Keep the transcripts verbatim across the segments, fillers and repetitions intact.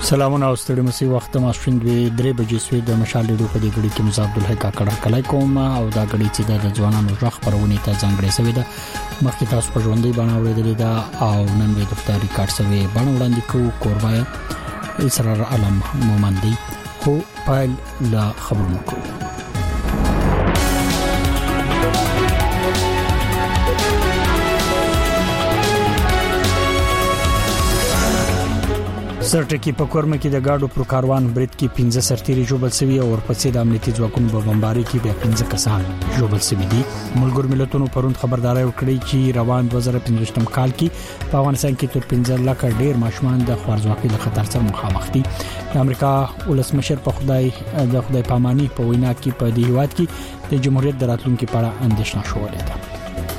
سلامونه او ستړي مسي وخت ماسپښین دوی درې بجې سوي د مشال ډیرو په دې غړي کې مصعب عبدالحی کاکړ کله کوم او دا غړي چې د ځوانانو ژغ پرونی ته ځانګړې سوي ده مخکې تاسو په ژوندۍ باندې اوریدلې ده او نن به د فتاري کارت سوي باندې وړاندې کوو کوربای اسرار علم مومندي خو پایل لا خبرونه کوو سرټکی په کورمه کې د گاډو پر کاروان برید کې پنځه سرتیري جوړل شوی او ورپسې د امنیتي ځواکونو په بمباري کې به پنځه کسان جوړل شوی دي ملګر ملتونو پروند خبرداري ورکړي چې روان دوه زره پنځوستم کال کې په افغانستان کې تر پنځه لک ډیر ماشومان د خوارځواکۍ له خطر سره مخامخ دي د امریکا ولسمشر په خدای د خدای پاماني په وینا کې په دې هیواد کې د جمهوریت د راتلونکو په اړه اندېښنه شولې ده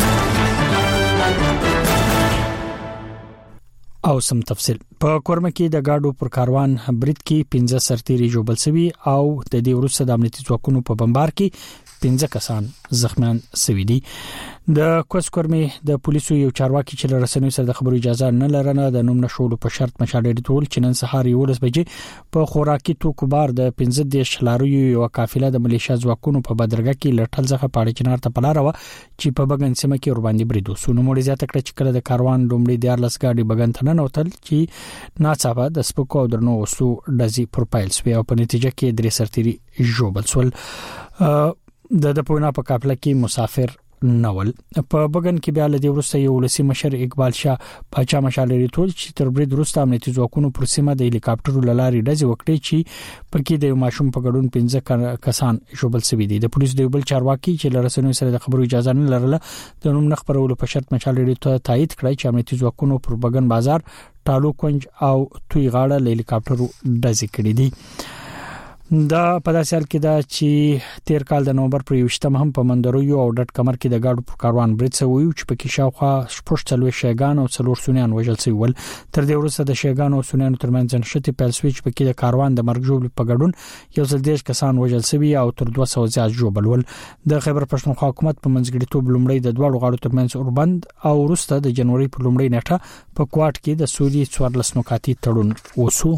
او سم تفصيل په کورمه کې د گاډو پر کاروان برید کې پنځه سرتیري جوړل شوی او د دې وروسته د امنیتي ځواکونو په بمبار کې پنځه کسان زخمیان شوي دي د کوڅکورمه د پولیسو یو چارواکي چې رسنیو سره د خبرو اجازه نه لرنه د نوم نشولو په شرط مشاهده ټول چې نن سهار یو لس بجې په خوراکي توکو بار د پنځه دیش لاروي یو قافله د ملیشیا ځواکونو په بدرګه کې لټل ځخه پاړې چنار ته پلاره و چې په بغن سیمه کې ور باندې بریدو سونو مړي زیاته کړ چې کله د کاروان دومړي دیار لس گاډي بغن ته نه وتل چې ناڅاپه د سپکو درنو وسو دزي پروفایل سوي او په نتیجه کې درې سرتيري جوړل سول د د پوینا په قافله کې مسافر نول په بغن کې بیا لدی ورسته یو لسی مشر اقبال شاه پاچا مشالري ټول چې تر برید وروسته امنیتي ځواکونو پر سیمه د هلیکاپټر لاري ډزې وکړي چې پکې د ماشوم په ګډون پنځه کسان جوړل شوی دي د پولیس د بل چارواکي چې لرسنوي سره د خبرو اجازه نه لرله د نوم نخ پرولو په شرط مشالري ته تایید کړی چې امنیتي ځواکونو پر بغن بازار ټالو کونج او توي غاړه هلیکاپټر ډزې کړې دي دا په داسې حال کې دا چې تیر کال د نومبر پر یوشتم هم په مندرویو او ډټ کمر کې د گاډو پر کاروان برید شوی چې پکې شاوخوا شپږ څلوي شیګان او څلور سونیان وژل شوی ول تر دې وروسته د شیګان او سونیان ترمنځ نشته پیل سویچ پکې د کاروان د مرګ جوړ په ګډون یو ځل دیش کسان وژل شوی او تر دوه سوه زیات جوړل ول د خیبر پښتونخوا حکومت په منځګړیتوب لومړی د دوه غاړو ترمنځ اوربند او وروسته د جنوري په لومړی نیټه په کوټ کې د سولي څوارلس نکاتی تړون وسو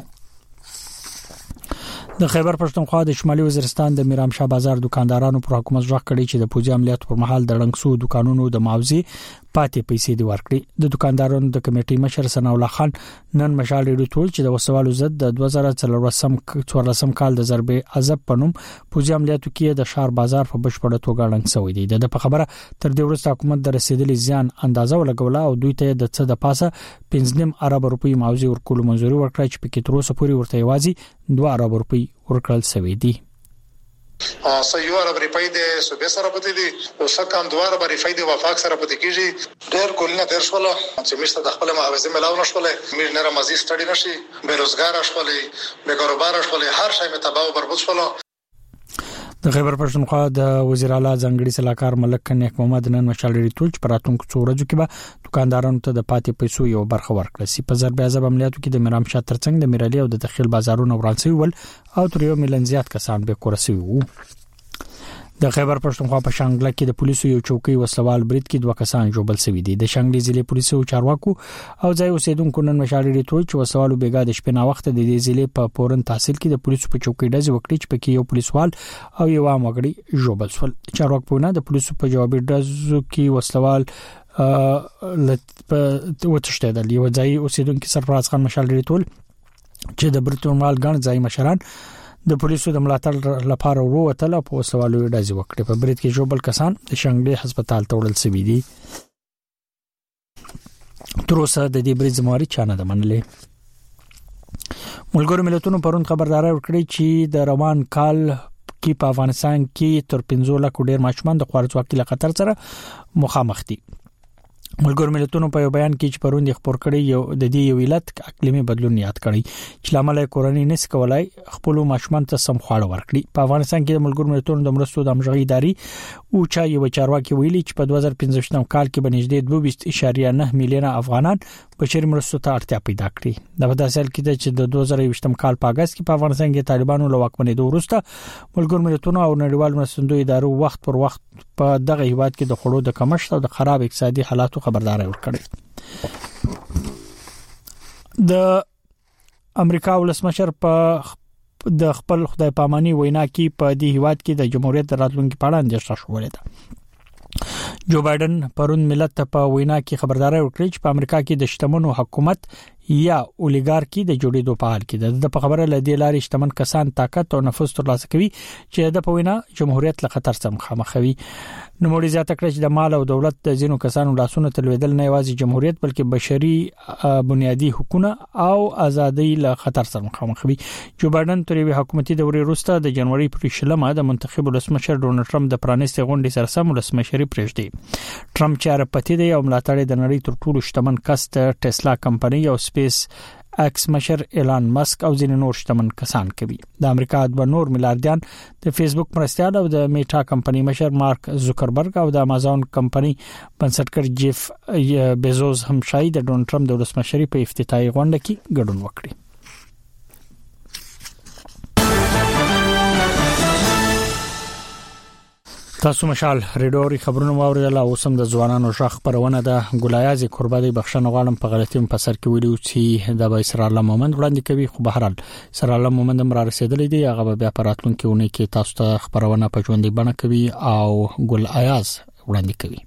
د خیبر پښتونخوا د شمالي وزیرستان د میرام شاه بازار دکاندارانو پر حکومت ځواک کړي چې د پوځي عملیاتو پر مهال د رنګسو دکانونو د معاوضه پاتې پیسې دی ورکړي د دکاندارانو د کمیټې مشر ثنا الله خان نن مشال ډیرو ټول چې د وسوالو زد د دوه زره څلورم کال د ضربې عذاب پنوم پوځي عملیاتو کې د شهر بازار په بشپړه توګه رنګ شوی دی د په خبره تر دې وروسته حکومت د رسیدلې زیان اندازه ولګوله او دوی ته د څه د پاسه پنځه ارب روپی معاوضه ورکول منزوري ورکړه چې پکې تر اوسه پورې ورته یوازې دوه ارب روپی ورکړل شوی دی سو یو عرب ریپای د صوبې سره پته دي او سکه دوه عرب ریپای د وفاق سره پته کیږي ډېر کولنه ډېر شول چې مشته د خپل معاوضه ملاو نشولې میر نه رمزي سټډي نشي بیروزګار شولې به کاروبار شولې هر شی مې تباہ او برباد شول د خیبر پښتونخوا د وزیر اعلی ځنګړي صلاحکار ملک کنیک محمد نن مشالري ټول چې پراتونکو څورجو کې به دکاندارانو ته د پاتې پیسو یو برخه ورکړه سی په ضرب اعظم عملیاتو کې د میرام شاه ترڅنګ د میرالي او د داخل بازارونو ورانسوي ول او تر یو ملن زیات کسان به کورسي وو د خیبر پښتونخوا په شانګله کې د پولیسو یو چوکۍ وسوال برید کې دوه کسان جوړل شوی دي د شانګلي ضلع پولیسو چارواکو او ځای اوسیدونکو نن مشالري ټول چې وسوالو بیګا د شپې نا وخت د دې ضلع په پورن تحصیل کې د پولیسو په چوکۍ ډز وکړي چې پکې یو پولیسوال او یو عام وګړي جوړل شول چارواکو په نه د پولیسو په جوابي ډزو کې وسوال ا وتشتدل یو ځای اوسیدونکو سرفراز خان مشالري ټول چې د برتمال ګڼ ځای مشران د پولیسو د ملاتړ لپاره وروتل په وسوالو ډزې وکړي په برید کې جوړل کسان د شنګلي هسپتال ته وړل شوي دي تر اوسه د دې برید زمواري چانه ده منلې ملګرو ملتونو پرون خبرداري ورکړي چې د روان کال کې په افغانستان کې تر پنځه لک ډیر ماشومان د خوارځواکۍ له خطر سره مخامخ دي ملګرو ملتونو په بیان کې چې پروند خبر کړي یو د دې یو علت اقلیمي بدلون یاد کړي چې لامل کورنۍ نس کولای خپل ماشومان ته سم خواړه ورکړي په افغانستان کې د ملګرو ملتونو د مرستو د همغږي اداري او چا یو چارواکي ویلي چې په دوه زره پنځوستم کال کې بنږدې دوه ویشت اعشاریه نه میلیونه افغانان بشري مرستو ته اړتیا پیدا کړې د وداسل کې چې د دوه زره یوولسم کال په اگست کې په افغانستان کې طالبانو له واکمنۍ وروسته ملګرو ملتونو او نړیوال مرستندوی ادارو وخت پر وخت په دغه هیواد کې د خړو د کمښت او د خراب اقتصادي حالاتو خبرداري ورکړي د امریکا ولسمشر په د خپل خدای پاماني وینا کې په دې هیواد کې د جمهوریت راتلونکي په اړه اندېښنه شولې ده. جو بایدن پرون ملت ته په وینا کې خبرداري ورکړه چې په امریکا کې د شتمنو حکومت یا اولیګارکی د جوړېدو په حال کې ده. د په خبره لدی لارې شتمن کسان طاقت او نفوذ ترلاسه کوي چې د په وینا جمهوریت له خطر سره مخامخ وي. نو موري زیاته کړ چې د مال او دولت د زینو کسانو لاسونه تلویدل نه یوازې جمهوریت بلکې بشري بنیادی حقوقونه او ازادي له خطر سره مخامخ وي. جو بایدن تر یو حکومتي دورې وروسته د جنوري پر شلمه د منتخب ولسمشر ډونلډ ټرمپ د پرانیستي غونډې سره سم ولسمشري پرېږدي. ټرمپ چې راپتی دی او ملاتړ د نړۍ تر ټولو شتمن کس ټسلا کمپنۍ او سپیس ایکس مشر ایلان مسک او ځینې نور شتمن کسان کوي. د امریکا د نور میلیارډیان د فیسبوک مرستيال او د میټا کمپنۍ مشر مارک زوکربرګ او د امازون کمپنۍ بنسټګر جیف بیزوس هم شاهد د ډونلډ ټرمپ د ولسمشري په افتتاحي غونډه کې ګډون وکړي. تاسو مشال ریډوري خبرونه واوریدل او سم د ځوانانو شخ پرونه د ګلایازي قرباني بخښنه غواړم په غلطیم په سر کې ویلو چې د بایسر الله مومند وړاندې کوي خو به هرال سره الله مومند هم را رسیدلې دی هغه بیا پراتلون کې ونی کې تاسو ته خبرونه په ژوندۍ بڼه کوي او ګلایاز وړاندې کوي.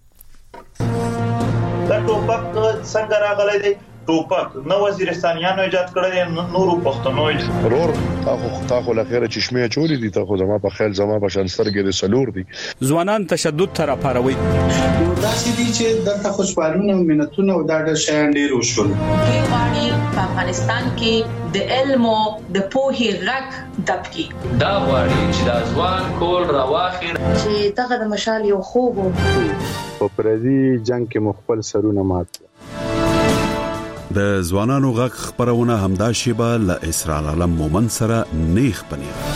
دا ټوپک څنګه راغلی دی؟ ټوپک نو وزیرستانیانو ایجاد کړی نورو پښتنو رور تاخو تاخو لخيره چشمه چولې دي تاخو زما په خیال زما په شانسترګې د سلور دي ځوانان تشدد تر پاروي دا چې دي چې د خوشحالونه مينتونه او دا د شیان ډیر وشول. کیوانی په افغانستان کې د علم او د پوهې غږ دبکی دا وړي چې د ځوان کول راواخیر چې دغه د مشال یو خوب په پردي جنگ کې مخبل سرونه مات. د ځوانانو غږ خبرونه همدا شیبه ل اسرائیل علم مومن سره نیخ پنیر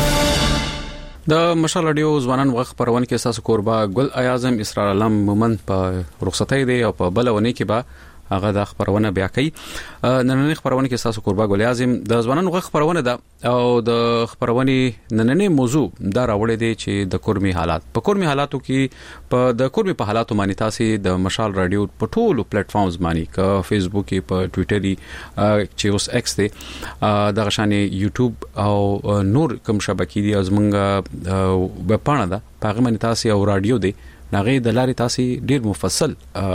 د مشال اډیو ځوانان غږ خبرونه کې اساس قربا ګل اعظم اسرائیل علم مومن په رخصتۍ دی او په بلونه کې به هغه د خبرونه بیا کوي. نننې خبرونه کې اساس قربا ګل اعظم د ځوانانو غږ خبرونه ده او د خبرونه نننې موضوع دا راوړې دي چې د کورمي حالات په کورمي حالاتو کې په د کورمي په حالاتو باندې تاسو د مشال رادیو په ټولو پلیټ فارمز باندې ک فیسبوک په ټوئیټر چې اوس ایکس دی د غشانې یوټیوب او نور کوم شبکې دي ازمنګ په پاڼه ده په غمن تاسو او رادیو دی ناغه د لارې تاسو ډیر مفصل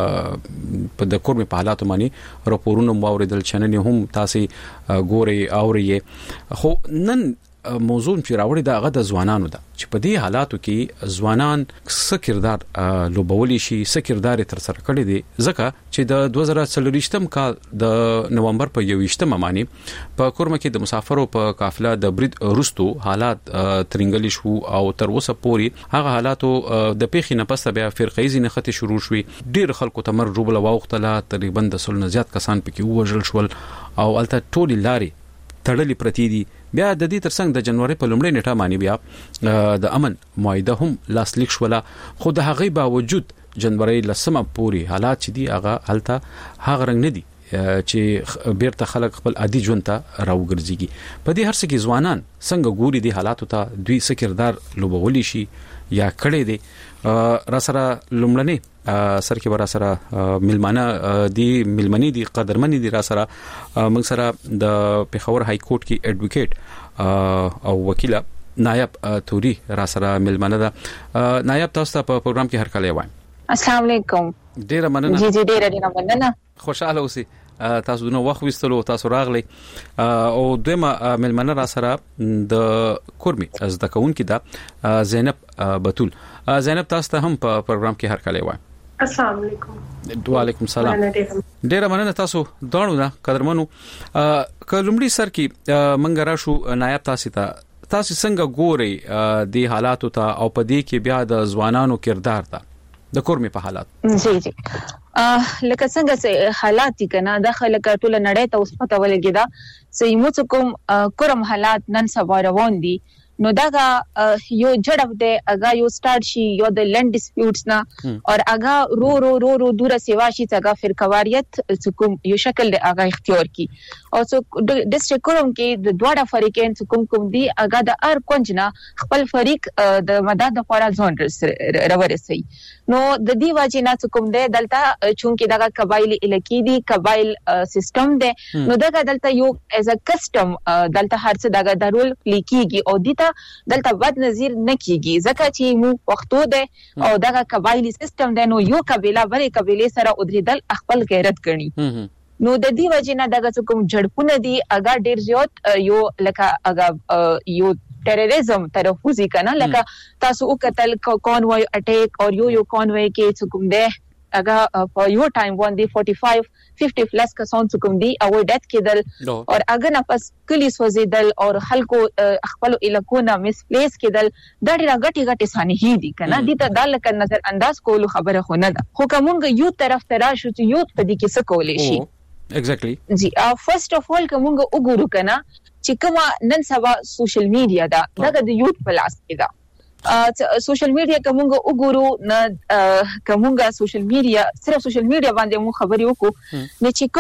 په د کورمي په حالاتو باندې راپورونه موریدل چنن هم تاسو ګوري اوري خو نن موضوع چې راوړی دا غد ځوانانو ده چې په دې حالاتو کې ځوانان څه کردار لوبولي شي څه کردار تر سره کړی دي ځکه چې د دوه زره څلورویشتم کال د نومبر په یوویشتم باندې په کورمه کې د مسافرو په قافله د برید روستو حالات ترنګلی شو او تر اوسه پورې هغه حالاتو د پیښې نه پسته بیا فرقېزي نه خته شروع شوې ډیر خلکو تمر روبله واوختله تقریبا د سل زیات کسان پکې وژل شول او الته ټولي لاري تړلې پرتی دي. بیا د دې ترڅنګ د جنوري په لومړۍ نیټه باندې بیا د امن معاهده هم لاسلیک شوله خو د هغې باوجود جنوري لسمه پوري حالات چې دي هغه حالت هغه رنګ نه دي چې بیرته خلک خپل عادي ژوند ته راوګرځيږي. په دې هر څه کې ځوانان څنګه ګوري دي حالاتو ته دوی سکردار لوبولي شي یا کړي دي را سره لومړنی سر کې ورا سره ملمانه دي ملمني دي قدرمنې دي را سره موږ سره د پیښور های کورټ کې اډوکیټ او وکیل نایب توري را سره ملمانه ده. نایب تاسو ته په پروګرام کې هر کله وایم. السلام علیکم. ډیر مننه. جی جی ډیر ډیر مننه. خوشاله اوسئ. تاسو نو وخت وستلو تاسو راغلی او دمه ملمنه را سره د کورمي از د کون کې دا زینب بتول. زینب تاسو ته هم په پروګرام کې هر کله وایم. السلام علیکم. وعلیکم السلام. ډیر مننه تاسو داړو دا قدرمنو کلمړي سر کې منګ راشو نایب تاسو ته تاسو څنګه ګوري د حالاتو ته او په دې کې بیا د ځوانانو کردار ته د کورمي په حالات. جی جی لکه څنګه حالات دي کنه د خلک ټول نړۍ ته اوس پته ولګی دا سیمو کوم کورم حالات نن سبا روان دي نو دا یو جړب دی اگا یو سٹارټ شي یو د لند ډیسپیوټس نه اور اگا رو رو رو رو دوره سیوا شي اگا فرقواریت کوم یو شکل دی اگا اختیار کی او سو ډیسټریکټ کوم کې د دوړه فریقین کوم کوم دی اگا د ار کونجنا خپل فریق د مدد لپاره ځون راورسي نو د دې واجب نه کوم دی دلته چونکی دا قبایلی الکی دی قبایل سیستم دی نو دا دلته یو از ا کسٹم دلته هر څه دا د رول لیکيږي او دیتا دلته بد نظیر نه کیږي ځکه چې مو وختو دی او دا قبایلی سیستم دی نو یو قبيله بلې قبيله سره ودریدل خپل غیرت ګڼي نو د دې وجه نه دا کوم جړپونه دي اگا ډیر زیات یو لکه اگا یو ټیرریزم ترفوزی کنه لکه تاسو وکتل کونوای اٹیک اور یو یو کونوای کې څوک ده اگا په یو ټایم باندې forty-five fifty پلس کسان څوک دي او ډیت کېدل او اگر نه پس کلی سوزیدل او خلکو خپل الکونه مس پلیس کېدل دا ډیره غټي غټي سانحې دي کنه دي ته د لکه نظر انداز کولو خبره خو نه ده خو کومګ یو طرف ترا شو چې یو په دې کې څه کولې شي exactly جی فرست اف اول کومګ وګورو کنه چې کومه نن سبا سوشل میډیا دا دغه د یوت پلاس کې دا سوشل میډیا کومګ وګورو نه کومګ سوشل میډیا صرف سوشل میډیا باندې مو خبري وکړو نه چې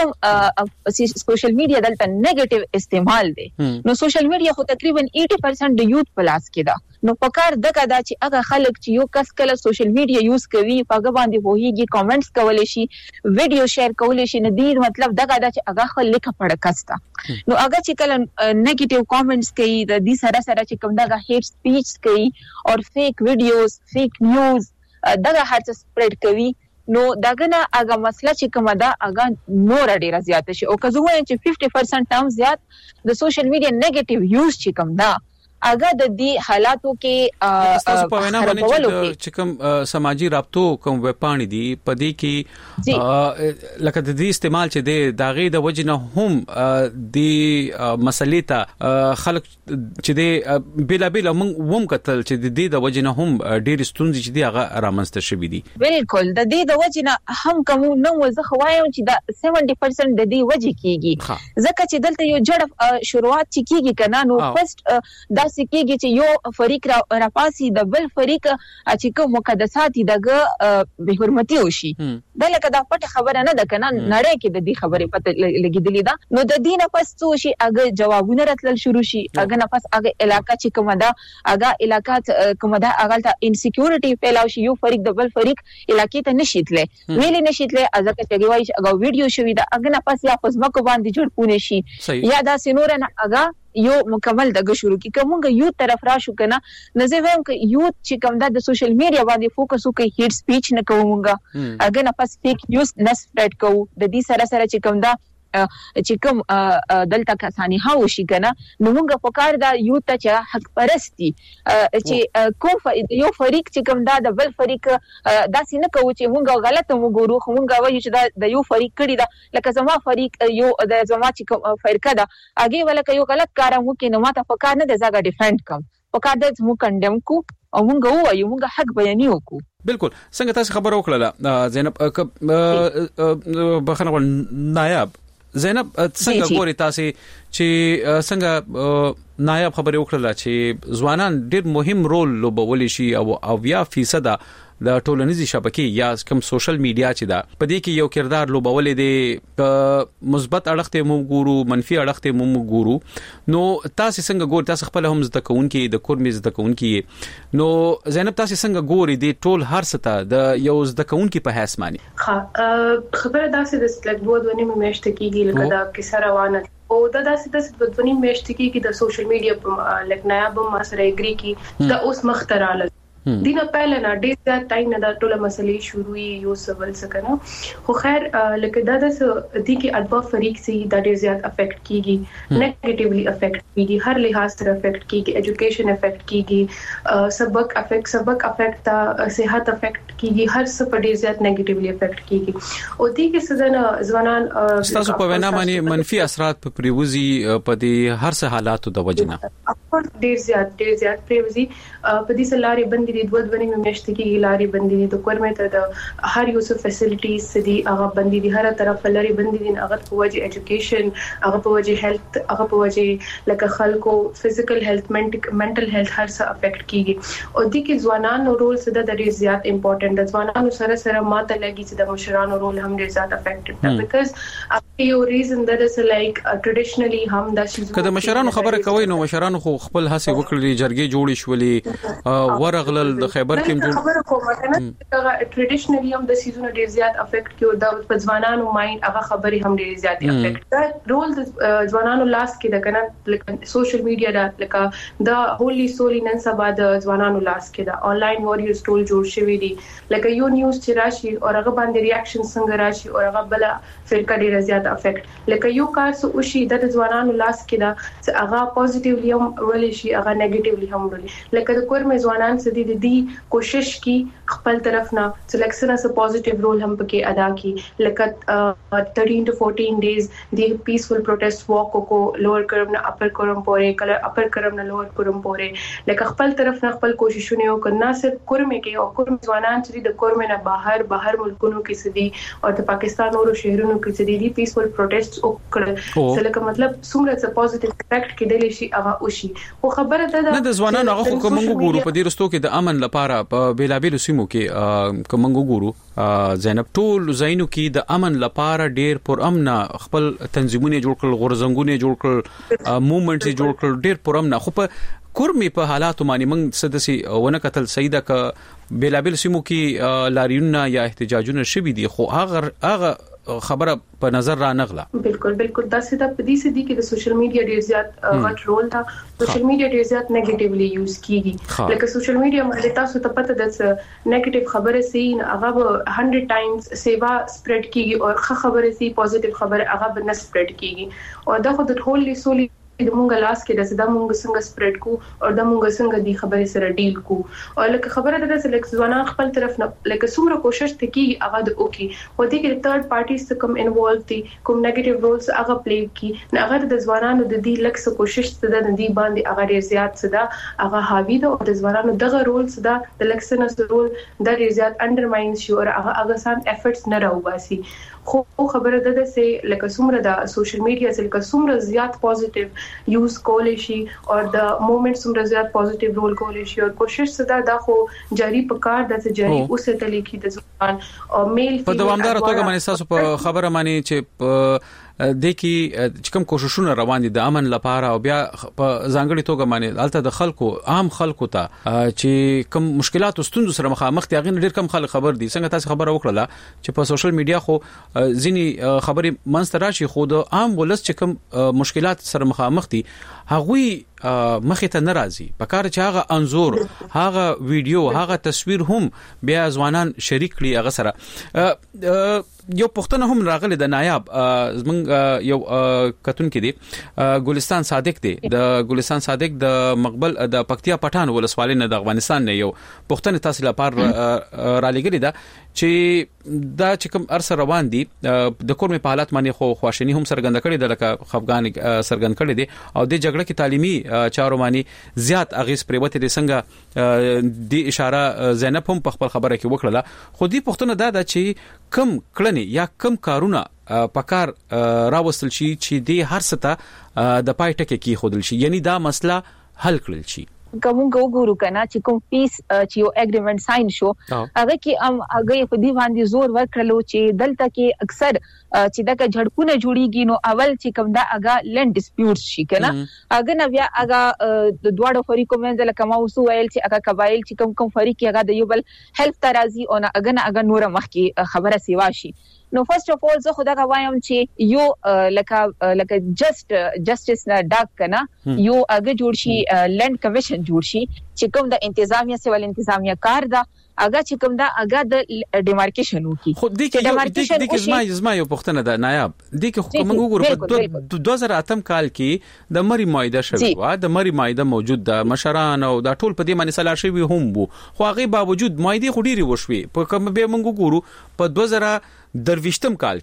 کوم سوشل میډیا دلته نیگیټیو استعمال دي نو سوشل میډیا خو تقریبا eighty percent د یوت پلاس کې دا نو پکار دغه دا چې هغه خلک چې یو کس کله سوشل میډیا یوز کوي پاګه باندې وਹੀ کامنټس کولای شي ویډیو شیر کولای شي نه دی مطلب دغه دا چې هغه خل لیکه پړ کستا نو هغه چې کله نیگیټیو کامنټس کوي د دې سره سره چې کوم دغه هیټ سپیچ کوي او فیک ویډیوز فیک نیوز دغه هرڅ سپریډ کوي نو داګه نه هغه مسله چې کومه دا هغه نور ډیره زیات شي او که زه وایم چې fifty percent هم زیات د سوشل میډیا نیگیټیو یوز چې کوم دا اګه د دې حالاتو کې تاسو په وینا باندې چې کوم سماجی رابطو کوم وپانی دي پدې کې لکه د دې استعمال چې د داغې د وجنه هم د مسلې ته خلک چې د بلا بلا هم کتل چې د دې د وجنه هم ډېر ستونزې چې دی هغه رامنځته شوې دي بالکل د دې د وجنه هم کوم نو زه خوایم چې د seventy percent د دې وجه کیږي ځکه چې دلته یو جړف شروعات چې کیږي کنه نو فرست دا سکیږي چې یو فریق را راپاسي د بل فریق چې کوم مقدسات دغه به حرمتي وشي دا لکه دا پټه خبره نه ده کنه نړۍ کې د دې خبرې پته لګیدلې ده نو د دې نه پس څه شي هغه جوابونه راتلل شروع شي هغه نه پس هغه علاقہ چې کومه ده هغه علاقہ کومه ده هغه ته انسیکیورټي پیلاو شي یو فریق د بل فریق علاقې ته نشیتله ویلې نشیتله ازکه چې وایي هغه ویډیو شوی ده هغه نه پس یا پس مکو باندې جوړ پونه شي یا دا سينور نه هغه یو مکمل دغه شروع کی کومګ یو طرف را شو کنه نزه وایم ک یو چې کوم د سوشل میډیا باندې فوکس وکي هیټ سپیچ نه کومګه اګه نه پس فیک نیوز نه سپریډ کو د دې سره سره چې کوم دا چې کوم دلته کسانی هاو شي کنه نو موږ په کار دا یو ته چې حق پرستی چې کوم یو فریق چې کوم دا د بل فریق داسې نه کوي چې موږ غلطه وګورو خو موږ وایو چې دا د یو فریق کړی دا لکه زما فریق یو د زما چې فرقه ده هغه ولکه یو غلط کار مو کې نو ماته په کار نه د زګه ډیفند کوم په کار د مو کندم کو او موږ وایو موږ حق بیانې وکړو بالکل څنګه تاسو خبر وکړه زینب بخنه نایب زینب څنګه ګوري تاسو چې څنګه نایب خبرې وکړه چې ځوانان ډېر مهم رول لوبولی شي او اویا فیصد د ټولنیزي شبکې یا کوم سوشل میډیا چې دا په دې کې یو کردار لوبولې دي مثبت اړخته مو ګورو منفي اړخته مو ګورو نو تاسو څنګه ګوري تاسو خپل هم زده کوونکې د کورمې زده کوونکې نو زینب تاسو څنګه ګوري د ټول هر څه د یو زده کوونکې په حساب مانی ها خبره داسې د لګ دوه ونی مېشت کېږي لکه دا کیسه روانه او دا داسې د ونی مېشت کېږي د سوشل میډیا په لکه نایب ما سره اګری کی دا اوس مختراله دینه پهل نه ډیر ځای ټایم نه دا ټول مسلې شروعي یو سوال سکنه خو خیر لکه دا د دې کې ادبا فریق سي دا ډیر زیات افیکټ کیږي نیگیټیولی افیکټ کیږي هر لحاظ سره افیکټ کیږي ایجوکیشن افیکټ کیږي سبق افیکټ سبق افیکټ تا صحت افیکټ کیږي هر څه په ډیر زیات نیگیټیولی افیکټ کیږي او دې کې سزا ځوانان تاسو په وینا باندې منفي اثرات په پریوزي په دې هر څه حالاتو د وجنه ډیر زیات ډیر زیات پریوزي په دې سلاري بندي بندي دي دوه ونی میاشتې کې لاري بندي دي د کورمه ته د هر یو څه فیسیلیټیز دي هغه بندي دي هر طرف لاري بندي دي هغه په وجه ایجوکیشن هغه په وجه هیلث هغه په وجه لکه خلکو فزیکل هیلث منټل هیلث هر څه افیکټ کیږي او د کې ځوانانو رول څه د ډیر زیات امپورټنت د ځوانانو سره سره ماته لګي چې د مشرانو رول هم ډیر زیات افیکټډ ده بیکاز اپ یو ریزن دیٹ از لایک ټریډیشنلی هم د شي کله مشرانو خبره کوي نو مشرانو خو خپل هڅه وکړي جرګې جوړې شولې ورغلل د خیبر کې جوړ خبره کومه کنه ټریډیشنلی هم د سیزون ډیر زیات افیکټ کیو د ځوانانو مایند هغه خبرې هم ډیر زیات افیکټ دا رول د ځوانانو لاس کې د کنه لکه سوشل میډیا دا لکه دا هولي سولي نن سبا د ځوانانو لاس کې دا آنلاین واريورز ټول جوړ شوی دي لکه یو نیوز چې راشي او هغه باندې ریاکشن څنګه راشي او هغه بل فرقه ډیر زیات افیکټ لکه یو کار سو وشي د ځوانانو لاس کې دا چې هغه پوزټیولی هم ولې شي هغه نیگیټیولی هم ولې لکه د کور مې ځوانان سدي د دې کوشش کی خپل طرف نه سلیکشن اس پوزټیو رول هم پکې ادا کی لکه thirteen to fourteen ډیز د پیسفل پروټیسټ واک کو لوور کرم نه اپر کرم پورې کله اپر کرم نه لوور کرم پورې لکه خپل طرف نه خپل کوششونه وکړ نه صرف کور مې کې او کور ځوانان چې د کور مې نه بهر بهر ملکونو کې سدي او د پاکستان اورو شهرونو کې سدي دي پیسفل پروټیسټ وکړل څه لکه مطلب څومره څه پوزټیو افیکټ کې دلی شي هغه وشي خو خبره ده نه د ځوانانو هغه کوم ګورو په دې رستو کې د امن لپاره په بیلابیل سیمو کې کوم ګورو زینب ټول زینو کې د امن لپاره ډیر پر امن خپل تنظیمونه جوړ کړل غورزنګونه جوړ کړل موومېنټس جوړ کړل ډیر پر امن خو په کورمي په حالاتو باندې موږ سدسي ونه کتل سیده ک بیلابیل سیمو کې لاریونه یا احتجاجونه شوي دي خو هغه هغه خبره په نظر را نغله بالکل بالکل دا سیده په دې سدي کې د سوشل میډیا ډیر زیات غټ رول دا سوشل میډیا ډیر زیات نیگیټیولی یوز کیږي لکه سوشل میډیا باندې تاسو ته پته ده چې نیگیټیو خبره سي هغه one hundred ټایمز سیوا سپریډ کیږي او ښه خبره سي پوزټیو خبره هغه به نه سپریډ کیږي او دا خو د ټول سولي د مونږ لاس کې د زده مونږ څنګه سپریډ کو او د مونږ څنګه دی خبره سره ډیل کو او لکه خبره ده چې لکه ځوانان خپل طرف نه لکه څومره کوشش کوي هغه د اوکی او د کې تھرد پارټیز څخه کوم انوالو دي کوم نیگیټیو رولز هغه پلی کی نه هغه د ځوانانو د دې لکه کوشش څه ده د دې باندې هغه ډیر زیات څه ده هغه حاوی ده او د ځوانانو دغه رول څه ده د لکسنس رول د ډیر زیات انډرماین شي او هغه هغه سان افورټس نه راوباسي خو خبره ده چې لکه څومره د سوشل میډیا چې لکه څومره زیات پوزټیو یوز کولای شي او د مومنټ څومره زیات پوزټیو رول کولای شي او کوشش صدا دا خو جاری پکار د جاری اوسه تلکی د ځوان او میل په دوامدار توګه باندې تاسو په خبره مانی چې د کی کوم کوششونه روان دي د امن لپاره او بیا په ځانګړي توګه باندې الته د خلکو عام خلکو ته چې کوم مشکلات او ستونزې سره مخامخ دي هغه ډیر کم خلک خبر دي څنګه تاسو خبره وکړه چې په سوشل میډیا خو ځینی خبرې منځ راشي خو د عام ولس چې کوم مشکلات سره مخامخ دي هغوی مخې ته ناراضي په کار چې هغه انزور هغه ویډیو هغه تصویر هم بیا ځوانان شریک کړي هغه سره یو پښتنه هم راغله د نایاب زمنګ یو کتون کې دی ګلستان صادق دی د ګلستان صادق د مقبل د پکتیا پټان ولسوالۍ نه د افغانستان نه یو پښتنه تحصیل لپاره را لګری دا چې دا چې کوم ارس روان دي د کورمي په حالت باندې خو خواشنی هم سرګند کړي د لکه خفغان سرګند کړي دي او د جګړه کې تعلیمي چارو باندې زیات اغیز پریوته دي څنګه د اشاره زینب هم په خپل خبره کې وکړه خو دې پښتنه دا د چې کم کړنی یا کم کارونه پکار راوستل شي چې د هر څه د پای ټکي کې خودل شي یعنی دا مسله حل کړل شي کوم ګورو کنه چې کوم پیس چې یو اګریمنت ساين شو هغه کې ام هغه په دې باندې زور ورکړلو چې دلته کې اکثر چې دغه جړکونه جوړیږي نو اول چې کوم دا هغه لند ډیسپیوټ شي کنه هغه نو بیا هغه د دواړو فریقو منځ له کومه وسو ویل چې هغه قبایل چې کوم کوم فریق هغه د یو بل هیلپ ترازی او هغه نه هغه نور مخ کې خبره سیوا شي نو فرست اف اول زه خدای غوایم چې یو لکه لکه جست جسټس نه ډاک کنه یو هغه جوړ شي لند کمیشن جوړ شي چې کوم د انتظامیه سیول انتظامیه کار دا هغه چې کوم دا هغه د ډیمارکیشن وکي خو د کې د کې زما زما یو پښتنه ده نایاب د کې حکومت وګورو په دوه زره اته کال کې د مری مایده شوی و د مری مایده موجود ده مشران او د ټول په دې باندې سلا شوی هم وو خو هغه باوجود مایده خډيري وشوي په کوم به موږ وګورو په دوه زره درويشتم کال کې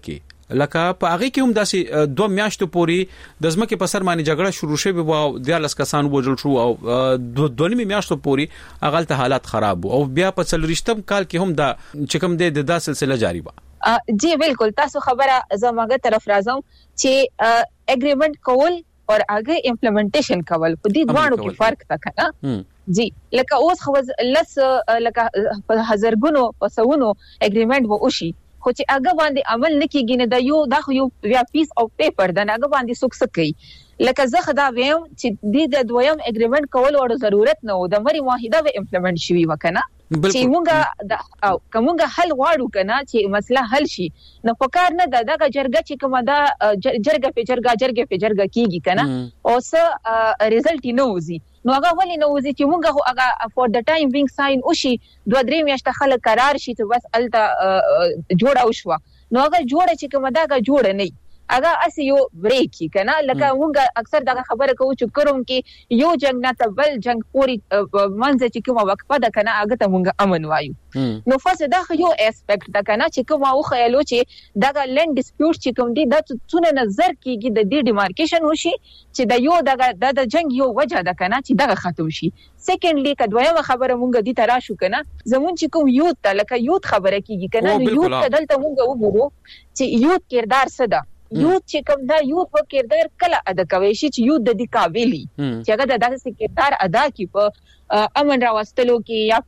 لکه په هغه کې هم داسې دوه میاشتو پورې د ځمکې په سر باندې جګړه شروع شوه او د لاس کسان وژل شو او دوه نیمه میاشتو پورې هغه ته حالات خراب او بیا په څلورشتم کال کې هم دا چې کوم د دا سلسله جاری و. جی بالکل تاسو خبره زموږه طرف راځم چې اګریمنت کول او هغه امپلیمنټیشن کول په دې دوانو کې فرق تا کنه. جی لکه اوس خو لس لکه په هزارګونو په سونو اګریمنت و وشي خو چې هغه باندې عمل نکېږي نه دا یو دا خو یو بیا پیس او پیپر دا هغه باندې څوک څه کوي. لکه زه خدا ویم چې د دویم اګریمنت کول وړ ضرورت نه و د مری واحده به امپلیمنٹ شوی وکنه چې مونږه د او کومه حل غواړو کنه چې مسله حل شي نو پکار نه دا دغه جرګه چې کومه دا جرګه په جرګه جرګه په جرګه کیږي کنه او څه ریزلټ نه وځي نو هغه ولې نه وځي چې مونږه هغه فور د ټایم بینګ ساين وشي دوه درې میاشتې خلک قرار شي ته بس الته جوړه وشو نو هغه جوړه چې کومه دا جوړه نه اګه اسی یو بریک کنه لکه مونږه اکثر دا خبره کوو چې کوم کې یو جنگ نه تبل جنگ پوری منځ چې کومه وقفه ده کنه هغه ته مونږه امن وایو نو فاصله دا یو اسپیکټ ده کنه چې کومه او خیالو چې دا لند ډیسپیوټ چې کوم دي دا څونه نظر کیږي د دې ډیمارکیشن وشي چې دا یو دا د جنگ یو وجه ده کنه چې دا ختم شي. سیکنډلی کدویمه خبره مونږه دي تراشو کنه زمون چې کوم یوت لکه یوت خبره کیږي کنه یوت دلته مونږه وګورو چې یوت کردار څه ده یوت چې کوم دا یوت په کردار کله ادا کوي شي چې یوت د دې قابلیت چې هغه د داسې کردار ادا کی په امن راوستلو کې یا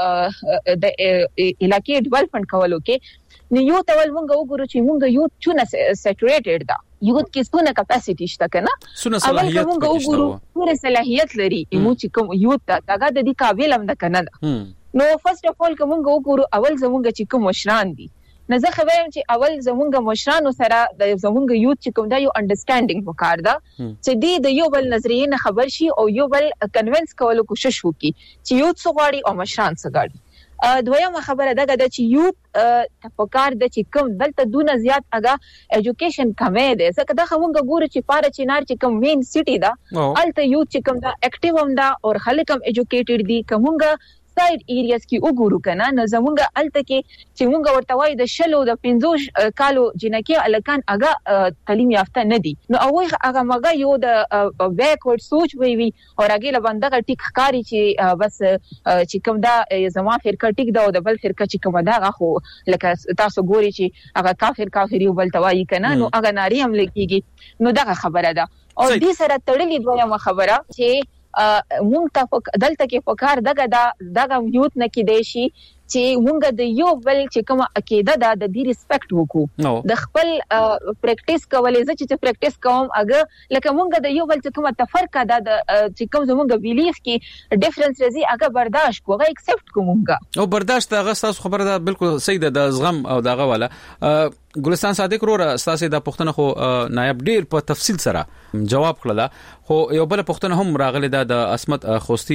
په د علاقې ډیولپمنٹ کولو کې نو یوت اول مونږ وګورو چې مونږ یوت چونه سیچوریټډ ده یوت کې څونه کپاسټی شته کنه څونه صلاحیت پکې پوره صلاحیت لري مو چې کوم یوت هغه د دې قابل هم ده کنه نو فرست اف اول کوم وګورو اول زمونږ چې کوم مشران دي نو زه خبرم چې اول زمونږ مشرانو سره د زمونږ یوت چې کوم دا یو انډرستانډینګ وکړ دا چې دی د یو بل نظریه نه خبر شي او یو بل کنوینس کولو کوشش وکړي چې یوت څه غواړي او مشران څه غواړي. دویمه خبره دا ده چې یوت تفکر د چې کوم دلته دونه زیات اگا ایجوکیشن کمې ده ځکه دا موږ ګورو چې پاره چینار چې کوم مین سټي ده الته یوت چې کوم دا اکټیو هم ده او خلک هم ایجوکیټډ دي کومه ساید ایریاز کې وګورو کنه نو زمونږ الته کې چې مونږ ورته وای د شلو د پنځوش کالو جنکه الکان هغه تعلیم یافته نه دي نو هغه هغه مګه یو د بیکورډ سوچ وی وی او هغه لبندغه ټیک خاري چې بس چې کوم دا زما فرقه ټیک دا او د بل فرقه چې کوم دا خو لکه تاسو ګوري چې هغه کافر کافر یو بل توای کنه نو هغه ناری هم لګيږي نو دا خبره ده او دې سره تړلې دویمه خبره چې مونږ ته دلته کې فکر دغه دا دغه یوت نه کې دی شي چې مونږ د یو بل چې کوم عقیده ده د دې ریسپیکټ وکړو د خپل پریکټیس کولې چې چې پریکټیس کوم اگر لکه مونږ د یو بل چې کوم تفرق ده چې کوم زمونږ بیلیف کې ډیفرنس راځي هغه برداشت کوو هغه ایکسپټ کوو مونږ او برداشت هغه تاسو خبره ده بالکل صحیح ده د زغم او دغه والا ګلستان صادق رو تاسو د پښتنه خو نائب ډیر په تفصیل سره جواب کړل خو یو بل پښتنه هم راغلی ده د اسمت خوستی